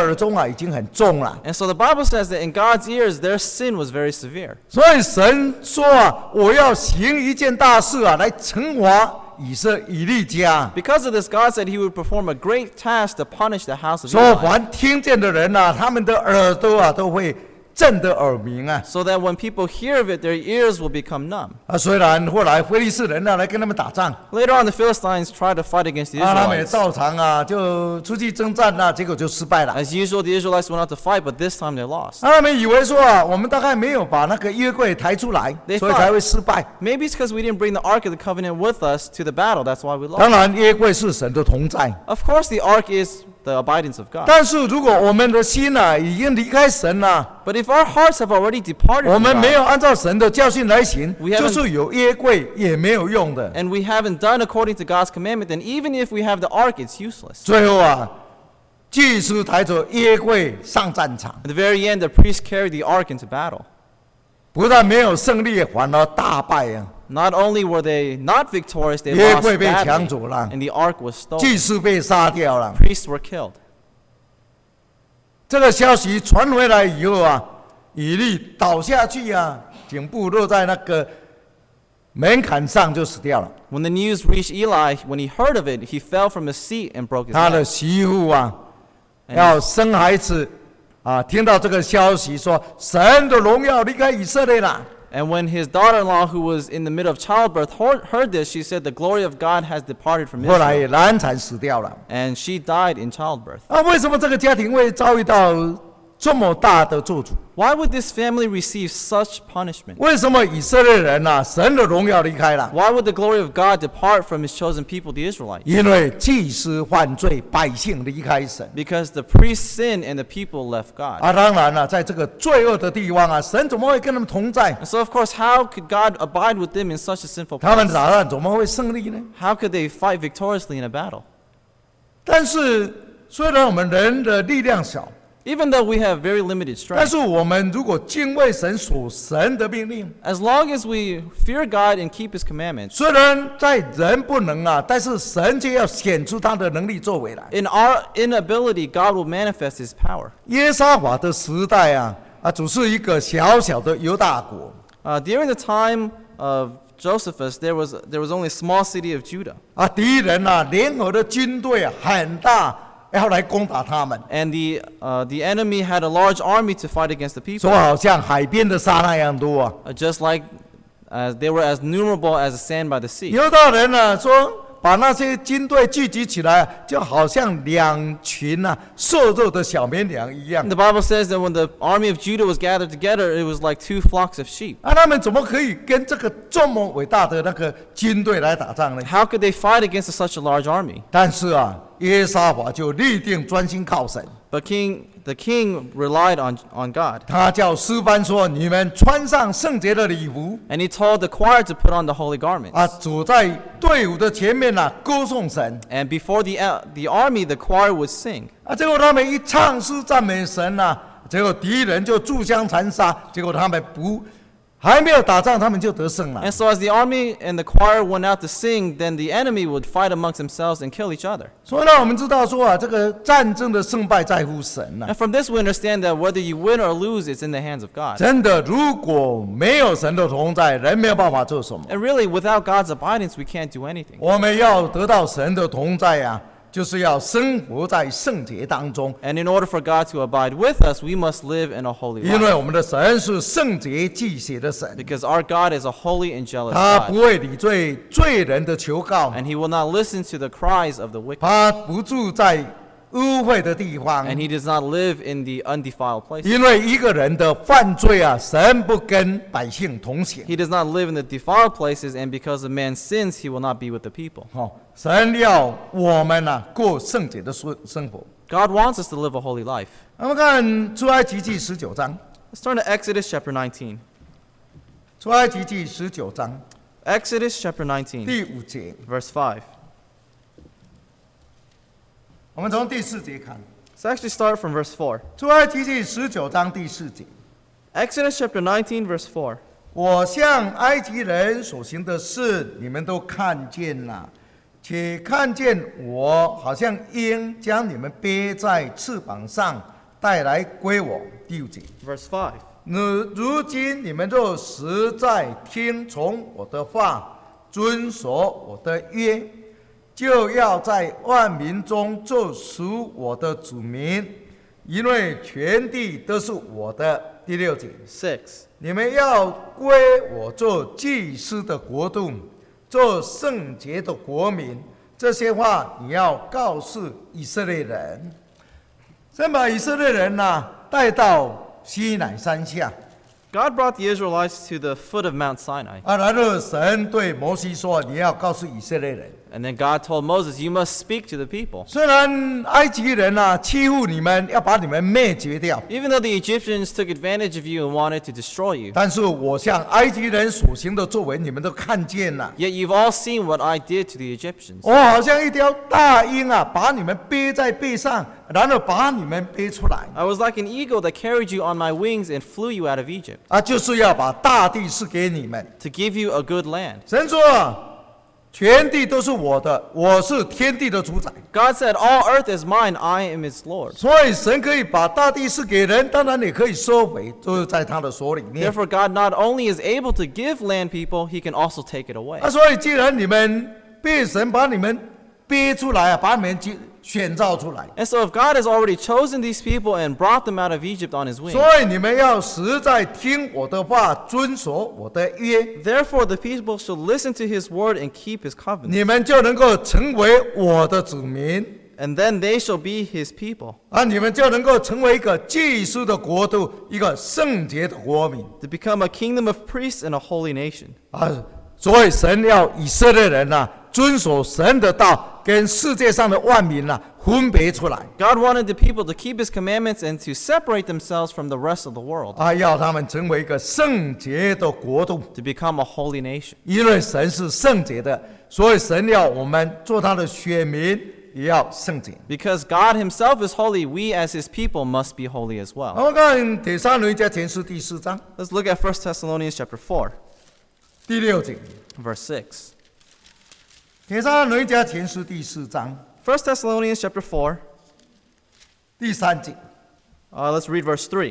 已经很重了。 And so the Bible says that in God's ears, their sin was very severe. 所以神说啊，我要行一件大事啊，来惩罚以色以利家。 Because of this, God said he would perform a great task to punish the house of 说 Eli. 凡听见的人啊，他们的耳朵啊都会震得耳鸣啊。 So that when people hear of it, their ears will become numb. 啊，虽然后来非利士人呢来跟他们打仗， Later on, the Philistines tried to fight against the 啊，他们也 Israelites. 照常啊就出去征战啊，结果就失败了。 As usual, the Israelites went out to fight, but this time they lost. 啊，他们以为说啊，我们大概没有把那个约柜抬出来， They 所以才会失败。 Maybe it's because we didn't bring the Ark of the Covenant with us to the battle. That's why we 当 lost. 然，约柜是神的同在， Of course, the Ark is the abidance of God. 但是如果我们的心呐、啊、已经离开神了、 But if our hearts have already departed 我 from 们没 God, 有按照神的教训来行， We haven't- 就是有约柜也没有用的。 and we haven't done according to God's commandment, then even if we have the Ark, it's useless. 最后啊，祭司抬着约柜上战场， At the very end, the priests carried the Ark into battle. 不但没有胜利，反而大败啊！ Not only were they not victorious, they 约 lost 柜被抢 badly, 走了， and the Ark was 祭 stolen. 司被杀掉了。 Priests were killed. 这个消息传回来以后啊，以利倒下去啊，颈部落在那个门槛上就死掉了。 When the news reached Eli, when he heard of it, he fell from his seat and broke his 他的 leg. 媳妇啊， And 要生孩子啊，听到这个消息说神的荣耀离开以色列了。 And when his daughter-in-law, who was in the middle of childbirth, heard, heard this, she said, "The glory of God has departed from 后来 Israel." 也难产死掉了。 And she died in childbirth. 啊，为什么这个家庭会遭遇到这么大的咒诅？ Why would this family receive such punishment? 为什么以色列人呐、啊，神的荣耀离开了？ Why would the glory of God depart from his chosen people, the Israelites? 因为祭司犯罪，百姓离开神。 Because the priests sinned and the people left God. 啊，当然了、在这个罪恶的地方啊，神怎么会跟他们同在？ And so, of course, how could God abide with them in such a sinful 他们 place? 打仗怎么会胜利呢？ How could they fight victoriously in a battle? 但是虽然我们人的力量小， Even though we have very limited 但 strength, 是我们如果敬畏神所神的命令， as long as we fear God and keep his commandments, 虽然在人不能啊，但是神却要显出他的能力作为来。 in our inability, God will manifest his power. 耶沙法的时代啊，啊，只是一个小小的犹大国， Uh, during the time of Josephus, there was, there was only a small city of Judah. 啊，敌人啊，联合的军队啊很大，要来攻打他们， And the, uh, the enemy had a large army to fight against the people, 说好像海边的沙那样多啊。 uh, just like as they were as numerable as the sand by the sea. 犹大人呢、说，把那些军队聚集起来，就好像两群啊瘦弱的小绵羊一样 And。the Bible says that when the army of Judah was gathered together, it was like two flocks of sheep. 啊，他们怎么可以跟这个这么伟大的那个军队来打仗呢？ How could they fight against such a large army? 但是啊，耶沙法就立定专心靠神， But king, the king relied on, on God. 他叫诗班说：“你们穿上圣洁的礼服 And he told the choir to put on the holy garments. 啊，走在队伍的前面呐、歌颂神 And before the, uh, the army, the choir would sing. 啊。”结果他们一唱诗赞美神呐、结果敌人就自相残杀，结果他们不还没有打仗，他们就得胜了 And。so as the army and the choir went out to sing, then the enemy would fight amongst themselves and kill each other. 所以呢，我们知道说啊，这个战争的胜败在乎神呐、 And from this we understand that whether you win or lose, it's in the hands of God. 真的，如果没有神的同在，人没有办法做什么。 And really, without God's abidance, we can't do anything. 我们要得到神的同在啊，就是要生活在圣洁当中， And in order for God to abide with us, we must live in a holy 因为 life. 我们的神是圣洁祭血的神， Because our God is a holy and jealous 他不 God. 会理罪罪人的求告， And he will not listen to the cries of the wicked. 他不住在污秽的地方 And，he does not live in the undefiled places. 因为一个人的犯罪啊，神不跟百姓同行。 He does not live in the defiled places, and because of man's sins, he will not be with the people. 哦，神要我们啊过圣洁的生生活。 God wants us to live a holy life. 我们看出埃及记十九章， Let's turn to Exodus chapter nineteen. 出埃及记十九章 Exodus chapter nineteen, 第五节， verse five. 我们从第四节看。 Let's actually start from verse four. 出埃及记十九章第四节， Exodus chapter nineteen, verse four. 我向埃及人所行的事，你们都看见了，且看见我好像鹰将你们背在翅膀上， 带来归我。第五节， Verse five. 如如今你们若实在听从我的话，遵守我的约，就要在万民中做属我的子民，因为全地都是我的。第六节， Six. 你们要归我做祭司的国度，做圣洁的国民。这些话你要告诉以色列人。先把以色列人呐、啊、带到西乃山下。 God brought the Israelites to the foot of Mount Sinai. 啊，然后神对摩西说：“你要告诉以色列人。” And then God told Moses, you must speak to the people. 虽然埃及人啊欺负你们，要把你们灭绝掉， Even though the Egyptians took advantage of you and wanted to destroy you, 但是我向埃及人所行的作为，你们都看见了。 yet you've all seen what I did to the Egyptians. 我好像一条大鹰啊，把你们背在背上，然后把你们背出来。 I was like an eagle that carried you on my wings and flew you out of Egypt, 啊，就是要把大地赐给你们。 to give you a good land. 神说：“全地都是我的，我是天地的主宰。” God said, all earth is mine, I am its Lord. 所以神可以把大地赐给人，当然也可以收回，就是在他的手里面。 Therefore, God not only is able to give land people, he can also take it away. 啊，所以既然你们被神把你们憋出来啊，把你们选召出来， And so if God has already chosen these people and brought them out of Egypt on his wings, 所以你们要实在听我的话，遵守我的约， therefore the people shall listen to his word and keep his covenant. 你们就能够成为我的子民。 And then they shall be his people, 啊，你们就能够成为一个祭司的国度，一个圣洁的国民 to become a kingdom of priests and a holy nation. 啊！所以神要以色列人呐、啊，遵守神的道，跟世界上的万民呐、啊、分别出来 God wanted the people to keep his commandments and to separate themselves from the rest of the world, 啊，要他们成为一个圣洁的国度。 to become a holy nation. 因为神是圣洁的，所以神要我们做他的选民，也要圣洁。 Because God himself is holy, we as his people must be holy as well. 我们看帖撒罗尼迦前书第四章 Let's look at First Thessalonians chapter four, 第六节。 verse six. 帖撒罗尼迦前书第四章 First Thessalonians chapter four, 第三节。 uh, let's read verse three.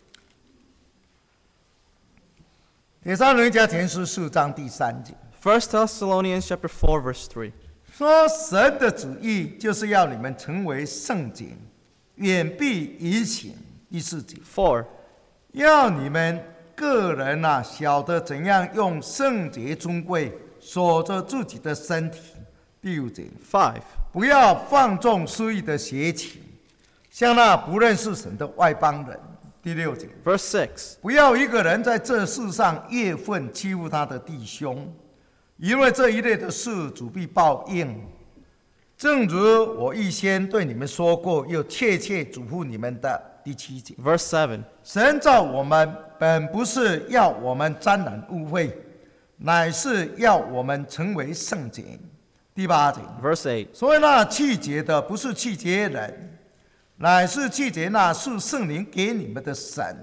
帖撒罗尼迦前书四章第三节 First Thessalonians chapter four, verse three. 说：“神的旨意就是要你们成为圣洁，远避淫行。”第四节， four. 要你们个人呐、啊，晓得怎样用圣洁尊贵守着自己的身体。第五节， five. 不要放纵私欲的邪情，像那不认识神的外邦人。第六节， Verse six. 不要一个人在这世上越分欺负他的弟兄，因为这一类的事主必报应。正如我预先对你们说过，又切切嘱咐你们的。第七节， Verse seven. 神造我们本不是要我们沾染污秽，乃是要我们成为圣洁。第八节， Verse eight. 所以那气节的不是气节人，乃是气节那是圣灵给你们的神。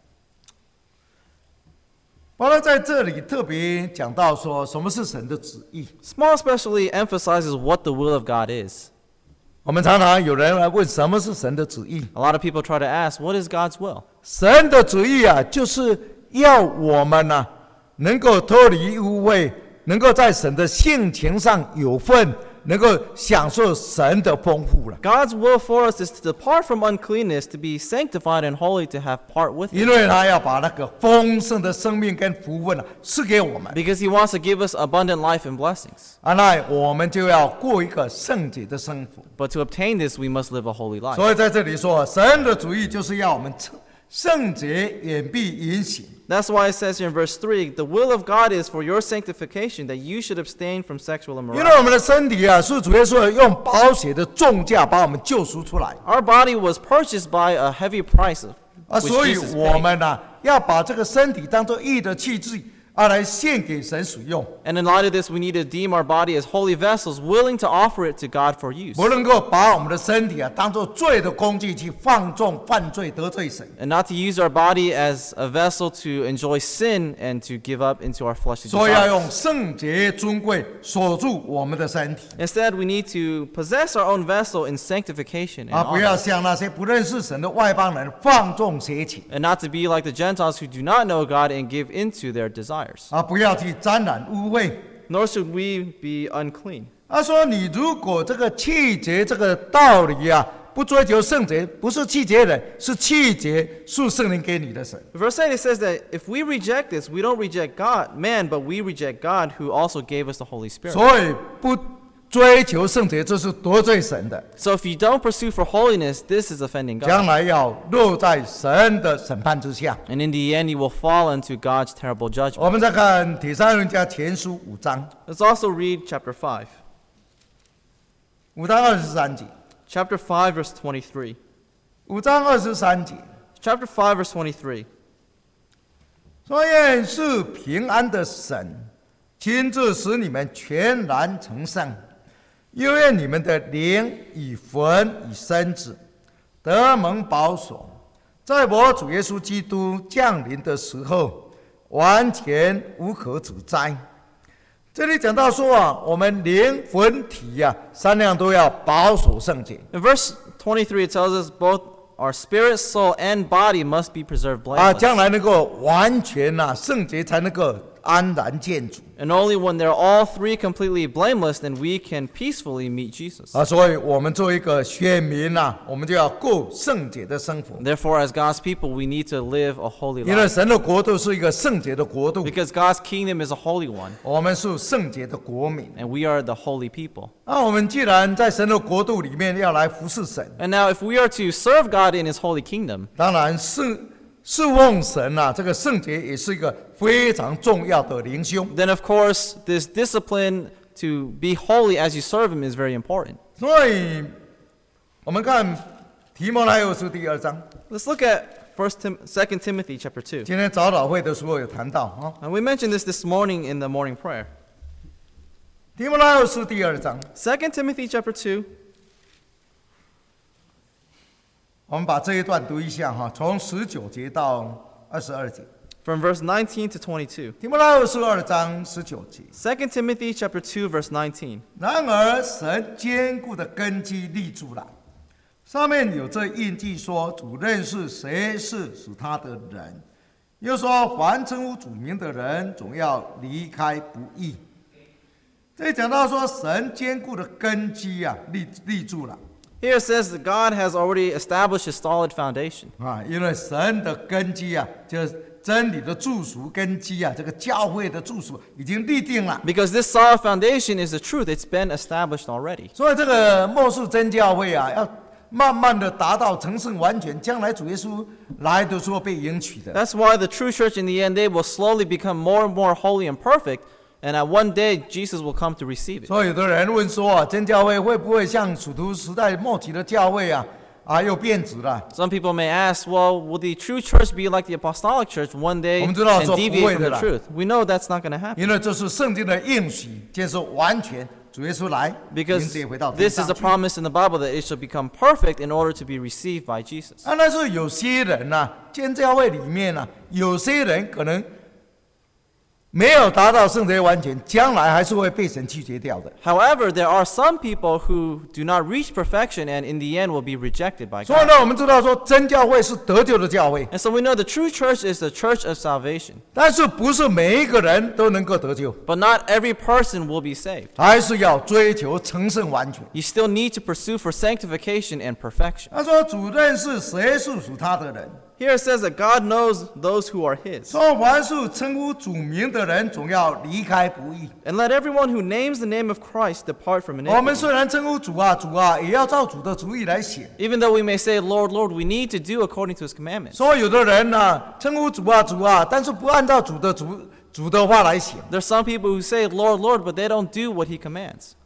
保罗在这里特别讲到说，什么是神的旨意。 Small especially emphasizes what the will of God is. 我们常常有人来问，什么是神的旨意？ A lot of people try to ask, what is God's will? 神的旨意啊，就是要我们呢、啊，能够脱离污秽，能够在神的性情上有份，能够享受神的丰富了。 God's will for us is to depart from uncleanness, to be sanctified and holy, to have part with 因 Him. 为他要把那个丰盛的生命跟福分啊赐给我们， Because He wants to give us abundant life and blessings. 啊，那我们就要过一个圣洁的生活。 But to obtain this, we must live a holy life. 所以在这里说，神的主意就是要我们圣洁，远避淫行。 That's why it says here in verse three, the will of God is for your sanctification, that you should abstain from sexual 因为 immorality. 我们的身体啊，是主耶稣用宝血的重价把我们救赎出来 Our body was purchased by a heavy price, 啊， which 所以 Jesus 我 paid. 们呢、啊、要把这个身体当作义的器具， 啊，来献给神使用， And in light of this, we need to deem our body as holy vessels, willing to offer it to God for use. 不能够把我们的身体啊当做罪的工具去放纵、犯罪、得罪神。 And not to use our body as a vessel to enjoy sin and to give up into our fleshly 所以要 desires. 用圣洁尊贵锁住我们的身体 Instead, we need to possess our own vessel in sanctification and 啊，不要 honor. 像那些不认识神的外邦人放纵邪情 And not to be like the Gentiles who do not know God and give into their desires. 啊，不要去沾染污秽。 Nor should we be unclean. 他说：“你如果这个气节这个道理啊，不追求圣洁，不是气节人，是气节是圣灵给你的神。 Verse eight, it says that if we reject this, we don't reject God, man, but we reject God who also gave us the Holy Spirit. 所以不追求圣洁，这是得罪神的， So if you don't pursue for holiness, this is offending 将 God. 来要落在神的审判之下。 And in the end, you will fall into God's terrible judgment. 我们再看《铁三人家前书》五章， Let's also read chapter five. 五章二十三节， Chapter five, verse twenty-three. 五章二十三节， Chapter five, verse twenty-three. 说愿是平安的神，亲自使你们全然成圣，又愿你们的灵与魂与身子得蒙保守，在我主耶稣基督降临的时候，完全无可指摘。这里讲到说啊，我们灵魂体呀、啊、三样都要保守圣洁。 In verse twenty-three, it tells us both our spirit, soul, and body must be preserved 啊， blameless. 将来能够完全呐、啊、圣洁，才能够安然见主。 And only when they're all three completely blameless, then we can peacefully meet Jesus. 啊，所以我们做一个选民呐、啊，我们就要过圣洁的生活， Therefore, as God's people, we need to live a holy 因为 life. 神的国度是一个圣洁的国度， Because God's kingdom is a holy one, 我们是圣洁的国民。 and we are the holy people. 那我们既然在神的国度里面要来服侍神， And now, if we are to serve God in His holy kingdom, 当然侍侍奉神啊，这个圣洁也是一个非常重要的灵修。 then of course, this discipline to be holy as you serve Him is very important. 所以，我们看提摩太后书第二章， Let's look at First Tim- Second Timothy chapter two. 今天早祷会的时候有谈到啊， And we mentioned this this morning in the morning prayer. 提摩太后书第二章， Second Timothy chapter two. 我们把这一段读一下哈，从十九节到二十二节。 From verse nineteen to twenty-two. 提摩太后书二章十九节。 Second Timothy chapter two, verse nineteen. 然而神坚固的根基立住了，上面有这印记说，主认识谁是属他的人，又说凡称呼主名的人，总要离开不义。这里讲到说，神坚固的根基啊，立立住了 Here it says that God has already established His solid foundation. 啊，因为神的根基啊，就是真理的救赎根基啊，这个教会的救赎已经立定了。 Because this solid foundation is the truth. It's been established already. 所以这个末世真教会啊，要慢慢的达到成圣完全，将来主耶稣来的时候被迎娶的。 That's why the true church in the end, they will slowly become more and more holy and perfect. And at one day, Jesus will come to receive it. 所以有的人问说啊，真教会会不会像使徒时代末期的教会啊，啊又变质了？ Some people may ask, well, will the true church be like the apostolic church one day 我们知道 and 说不会的啦。 deviate from the truth? We know that's not going to happen. 因为这是圣经的应许，接受完全，主耶稣来，迎 Because 接回到天 this is 上 a 去。 promise in the Bible that it shall become perfect in order to be received by Jesus. 啊，但是有些人呐、啊，真教会里面呢、啊，有些人可能没有达到圣洁完全，将来还是会被神拒绝掉的。 However, there are some people who do not reach perfection and in the end will be rejected by 所以 God. 呢，我们知道说真教会是得救的教会， And so we know the true church is the church of salvation. 但是不是每一个人都能够得救， But not every person will be saved. 还是要追求成圣完全。 You still need to pursue for sanctification and perfection. 他说：“主认识谁是属他的人， Here it says that God knows those who are His. 说凡是称呼主名的人，总要离开不义。 And let everyone who names the name of Christ depart from 我们 iniquity. 虽然称呼主啊主啊，也要照主的主意来写。 Even though we may say, Lord, Lord, we need to do according to His commandments. 所以有的人呢、称呼主啊主啊，但是不按照主的主主的话来写。 There's some people who say, Lord, Lord, but they don't do what He commands.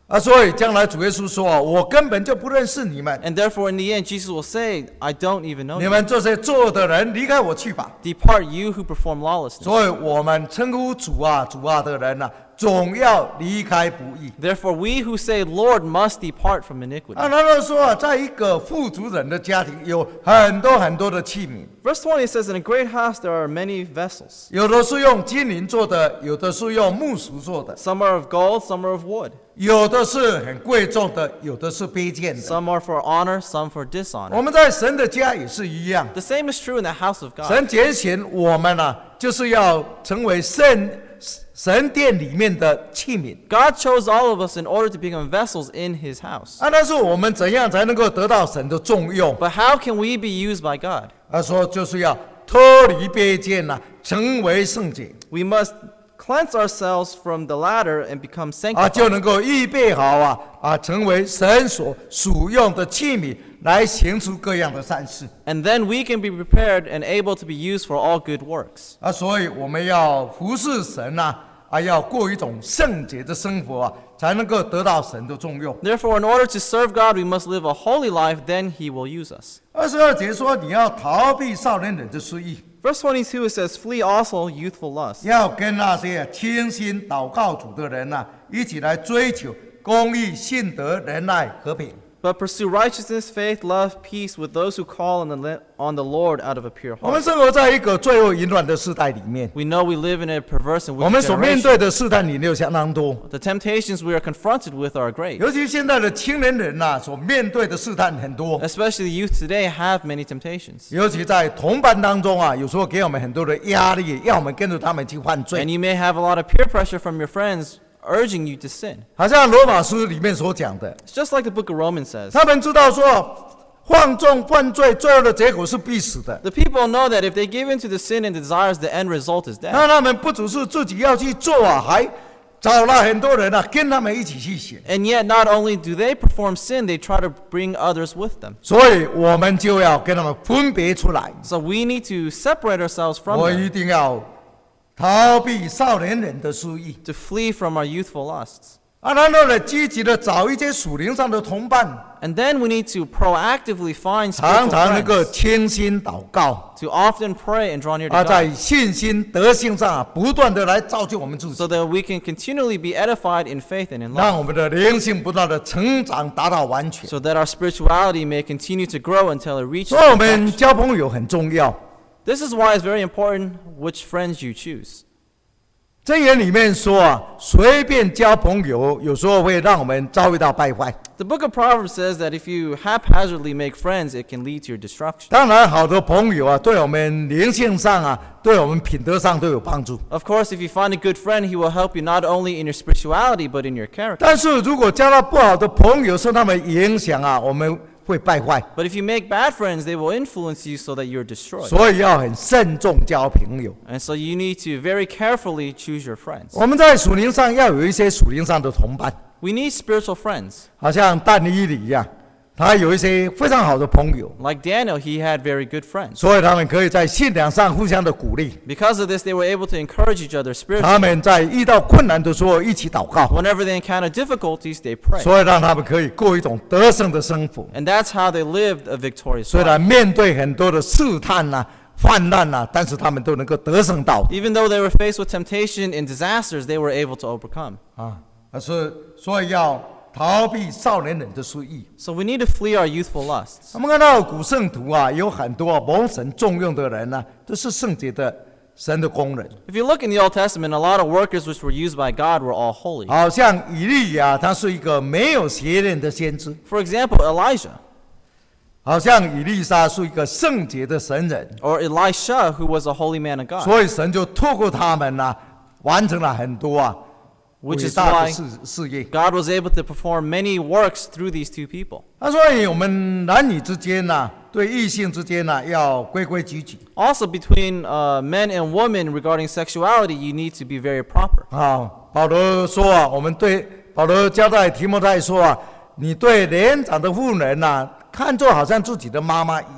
啊，所以将来主耶稣说啊，我根本就不认识你们， And therefore, in the end, Jesus will say, I don't even know 你 you. 们这些作恶的人，离开我去吧。 Depart, you who perform lawlessness. 所以我们称呼主啊主啊的人呢、总要离开不义。 Therefore, we who say, Lord, must depart from iniquity. 啊，然后说啊，在一个富足人的家庭，有很多很多的器皿， Verse twenty says, In a great house there are many vessels. 有的是用金银做的，有的是用木石做的， Some are of gold, some are of wood. 有的是很贵重的，有的是卑贱的。 Some are for honor, some for 我 dishonor. 们在神的家也是一样， The same is true in the house of God. 神拣选我们啊，就是要成为圣神殿里面的器皿。 God chose all of us in order to become vessels in His house. 啊，但是我们怎样才能够得到神的重用？ But how can we be used by God? 他说就是要脱离卑贱呐、成为圣洁 We must cleanse ourselves from the latter and become 啊，就 sanctified. 能够预备好啊啊，成为神所属用的器皿，来行出各样的善事 And then we can be prepared and able to be used for all good works. 啊。所以我们要服侍神呐、啊，要过一种圣洁的生活啊，才能够得到神的重用。 Therefore, in order to serve God, we must live a holy life, then He will use us. 二十二节说，你要逃避少年人的失意， Verse twenty-two, it says, Flee also youthful lust. 要跟那些倾心祷告主的人呐、啊，一起来追求公义、信德、仁爱、和平。 But pursue righteousness, faith, love, peace with those who call on the, li- on the Lord out of a pure 我们 heart. 生活在一个罪恶淫乱的时代里面， We know we live in a perverse and 我们 wicked 所面 generation. 对的试探里面有相当多， The temptations we are confronted with are great. 尤其现在的青年人呐、所面对的试探很多， Especially the youth today have many temptations. 尤其在同班当中啊，有时候给我们很多的压力，要我们跟着他们去犯 And 罪。 you may have a lot of peer pressure from your friends urging you to sin. 好像罗马书里面所讲的， It's just like the book of Romans says. 他们知道说，放纵犯罪最后的结果是必死的。 The people know that if they give in to the sin and desires, the end result is death. 那他们不只是自己要去做啊，还找了很多人啊，跟他们一起去写。 And yet, not only do they perform sin, they try to bring others with them. 所以我们就要跟他们分别出来。 So we need to separate ourselves from 我 them 一定要逃避少年人的失意 to flee from our youthful lusts. 啊，然后呢，积极的找一些属灵上的同伴， And then we need to proactively find 常 spiritual 常能够 friends 倾心祷告 to often pray and draw near 啊， to 在 God 信心德性上啊，不断的来造就我们自己， so that we can continually be edified in faith and in 让 love, 我们的灵性不断的成长，达到完全。 so that our spirituality may continue to grow until it reaches 所以，我们 perfection. 交朋友很重要。 This is why it's very important which friends you choose. 箴言里面说啊，随便交朋友，有时候会让我们遭遇到败坏。 The book of Proverbs says that if you haphazardly make friends, it can lead to your destruction. 当然，好的朋友啊，对我们灵性上啊，对我们品德上都有帮助。 Of course, if you find a good friend, he will help you not only in your spirituality, but in your character. 但是如果交到不好的朋友，受他们影响啊，我们会败坏。 But if you make bad friends, they will influence you so that you're destroyed. 所以要很慎重交朋友。 And so you need to very carefully choose your friends. 我们在属灵上要有一些属灵上的同伴， We need spiritual friends. 好像但以理一样，他有一些非常好的朋友， Like Daniel, he had very good friends. 所以他们可以在信仰上互相的鼓励。 Because of this, they were able to encourage each other spiritually. 他们在遇到困难的时候一起祷告， Whenever they encounter difficulties, they pray. 所以让他们可以过一种得胜的生活。 And that's how they lived a victorious 虽 life. 然面对很多的试探呐、患难呐、但是他们都能够得胜到底 Even though they were faced with temptation and disasters, they were able to overcome. 啊。而是所以要逃避少年人的失意。 So we need to flee our youthful lusts. 我们看到古圣徒啊，有很多啊蒙神重用的人呢、都是圣洁的神的工人。 If you look in the Old Testament, a lot of workers which were used by God were all holy. 好像以利亚，他是一个没有邪念的先知； For example, Elijah 好像以利沙是一个圣洁的神人， or Elisha, who was a holy man of God. 所以神就透过他们呐、完成了很多啊 Which 伟 is 大的 why 事事业。 God was able to perform many works through these two people. 那所以我们男女之间呐、对异性之间呐、要规规矩矩 Also, between uh, men and women regarding sexuality, you need to be very proper. 啊。保罗说啊，我们对保罗交代提摩太说啊，你对年长的妇人呐、看作好像自己的妈妈一样。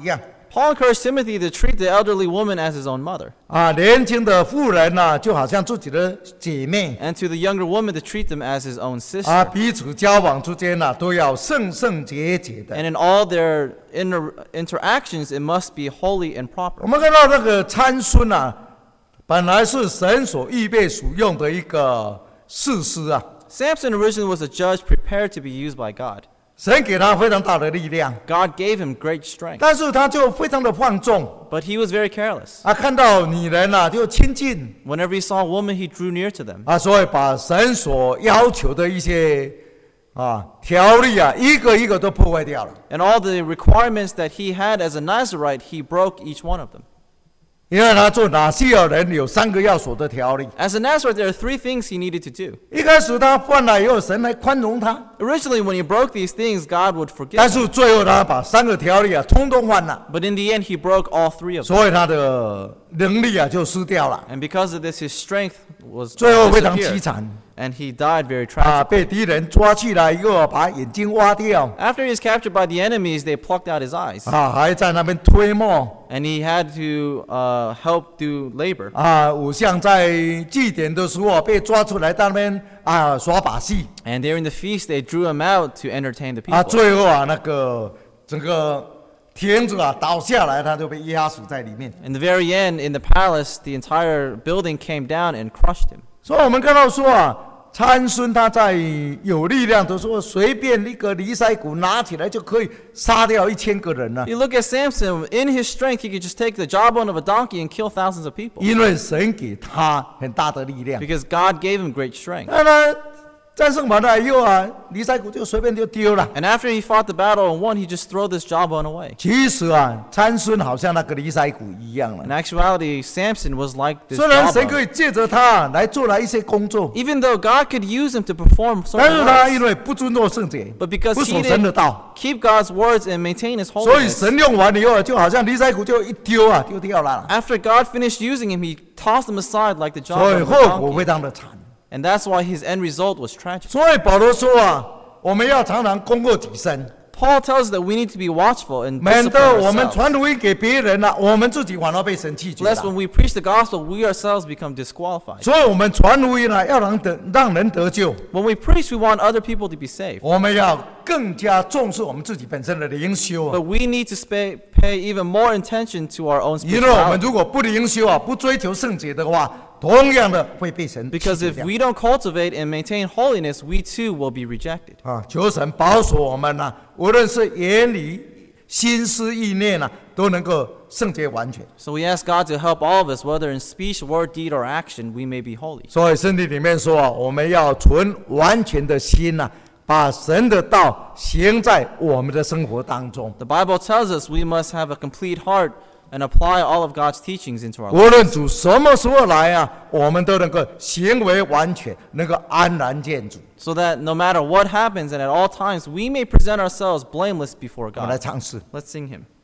Paul encouraged Timothy to treat the elderly woman as his own mother, 啊，年轻的妇人呢、就好像自己的姐妹 and to the younger woman to treat them as his own 啊， sister. 彼此交往之间呢、都要圣圣洁洁的。 And in all their inter- interactions, it must be holy and 我 proper. 们看到那个参孙啊，本来是神所预备使用的一个士师啊， Samson originally was a judge prepared to be used by God. 神给他非常大的力量， God gave him great strength, 但是他就非常的放纵 but he was very careless. 啊，看到女人啊就亲近 Whenever he saw a woman, he drew near to them. 啊，所以把神所要求的一些啊条例啊，一个一个都破坏掉了。 And all the requirements that he had as a Nazirite, he broke each one of them. 因为他做拿西尔人有三个要守的条例， As a Nazirite, there are three things he needed to do. 一开始他犯了以后，神来宽容他， Originally, when he broke these things, God would forgive 但 him. 是最后他把三个条例啊通通犯了， But in the end, he broke all three of them. 所以他的能力啊就失掉了， And because of this, his strength was 最后非常凄 disappeared. 惨 And he died very 啊， tragically. 被敌人抓去了以后，把眼睛挖掉 After he was captured by the enemies, they plucked out his eyes. 啊，还在那边推磨 And he had to uh, help do labor. 啊，偶像在祭典的时候被抓出来，在那边啊耍把戏 And during the feast, they drew him out to entertain the 啊， people. 最后啊那个整个亭子啊倒下来，他就被压死在里面。 In the very end, in the palace, the entire building came down and crushed him. 所以我们看到说啊，参孙他在有力量的时候，随便一个离塞骨拿起来就可以杀掉一千个人了、 You look at Samson, in his strength, he could just take the jawbone of a donkey and kill thousands of people. 因为神给他很大的力量。 Because God gave him great strength. 那他战胜完了以后啊，离塞骨就随便就丢了。 And after he fought the battle and won, he just threw this jawbone away. 其实啊，参孙好像那个离塞骨一样 In 了。 actuality, Samson was like this 虽然神可 jawbone. 以借着他来做了一些工作， Even though God could use him to perform 但 certain 是他因 works, 为不尊重圣洁， but because 不 he 守神的 didn't 道， keep God's words and maintain his 所以 holiness, 神用完以后，就好像离塞骨就一丢啊，丢掉了， after God finished using him, he tossed him aside like the 所以 jawbone of 后 a 果 donkey. 非常的惨。 And that's why his end result was tragic. 所以保罗说啊，我们要常常功过己身， Paul tells us that we need to be watchful and 免 discipline 得我们 ourselves, 传福音给别人了、我们自己反而被神弃绝 lest 了。 when we preach the gospel, we ourselves become disqualified. 所以我们传福音呢，要让得让人得救， When we preach, we want other people to be saved. 我们要更加重视我们自己本身的灵修啊。 But we need to spa- pay even more attention to our own 因为我们 spirituality. 如果不灵修啊，不追求圣洁的话，同样的会被神弃 Because 绝 if 掉 we don't cultivate and maintain holiness, we too will be rejected. 啊！求神保守我们呢、无论是言语、心思、意念呢、都能够圣洁完全。 So we ask God to help all of us, whether in speech, word, deed, or action, we may be holy. 所以圣经里面说啊，我们要存完全的心呐、把神的道行在我们的生活当中。 The Bible tells us we must have a complete heart and apply all of God's teachings into our 无 lives. 论主什么时候来啊，我们都能够行为完全，能够安然见主。 So that no matter what happens and at all times, we may present ourselves blameless before 我们来 God. 尝试。 Let's sing him.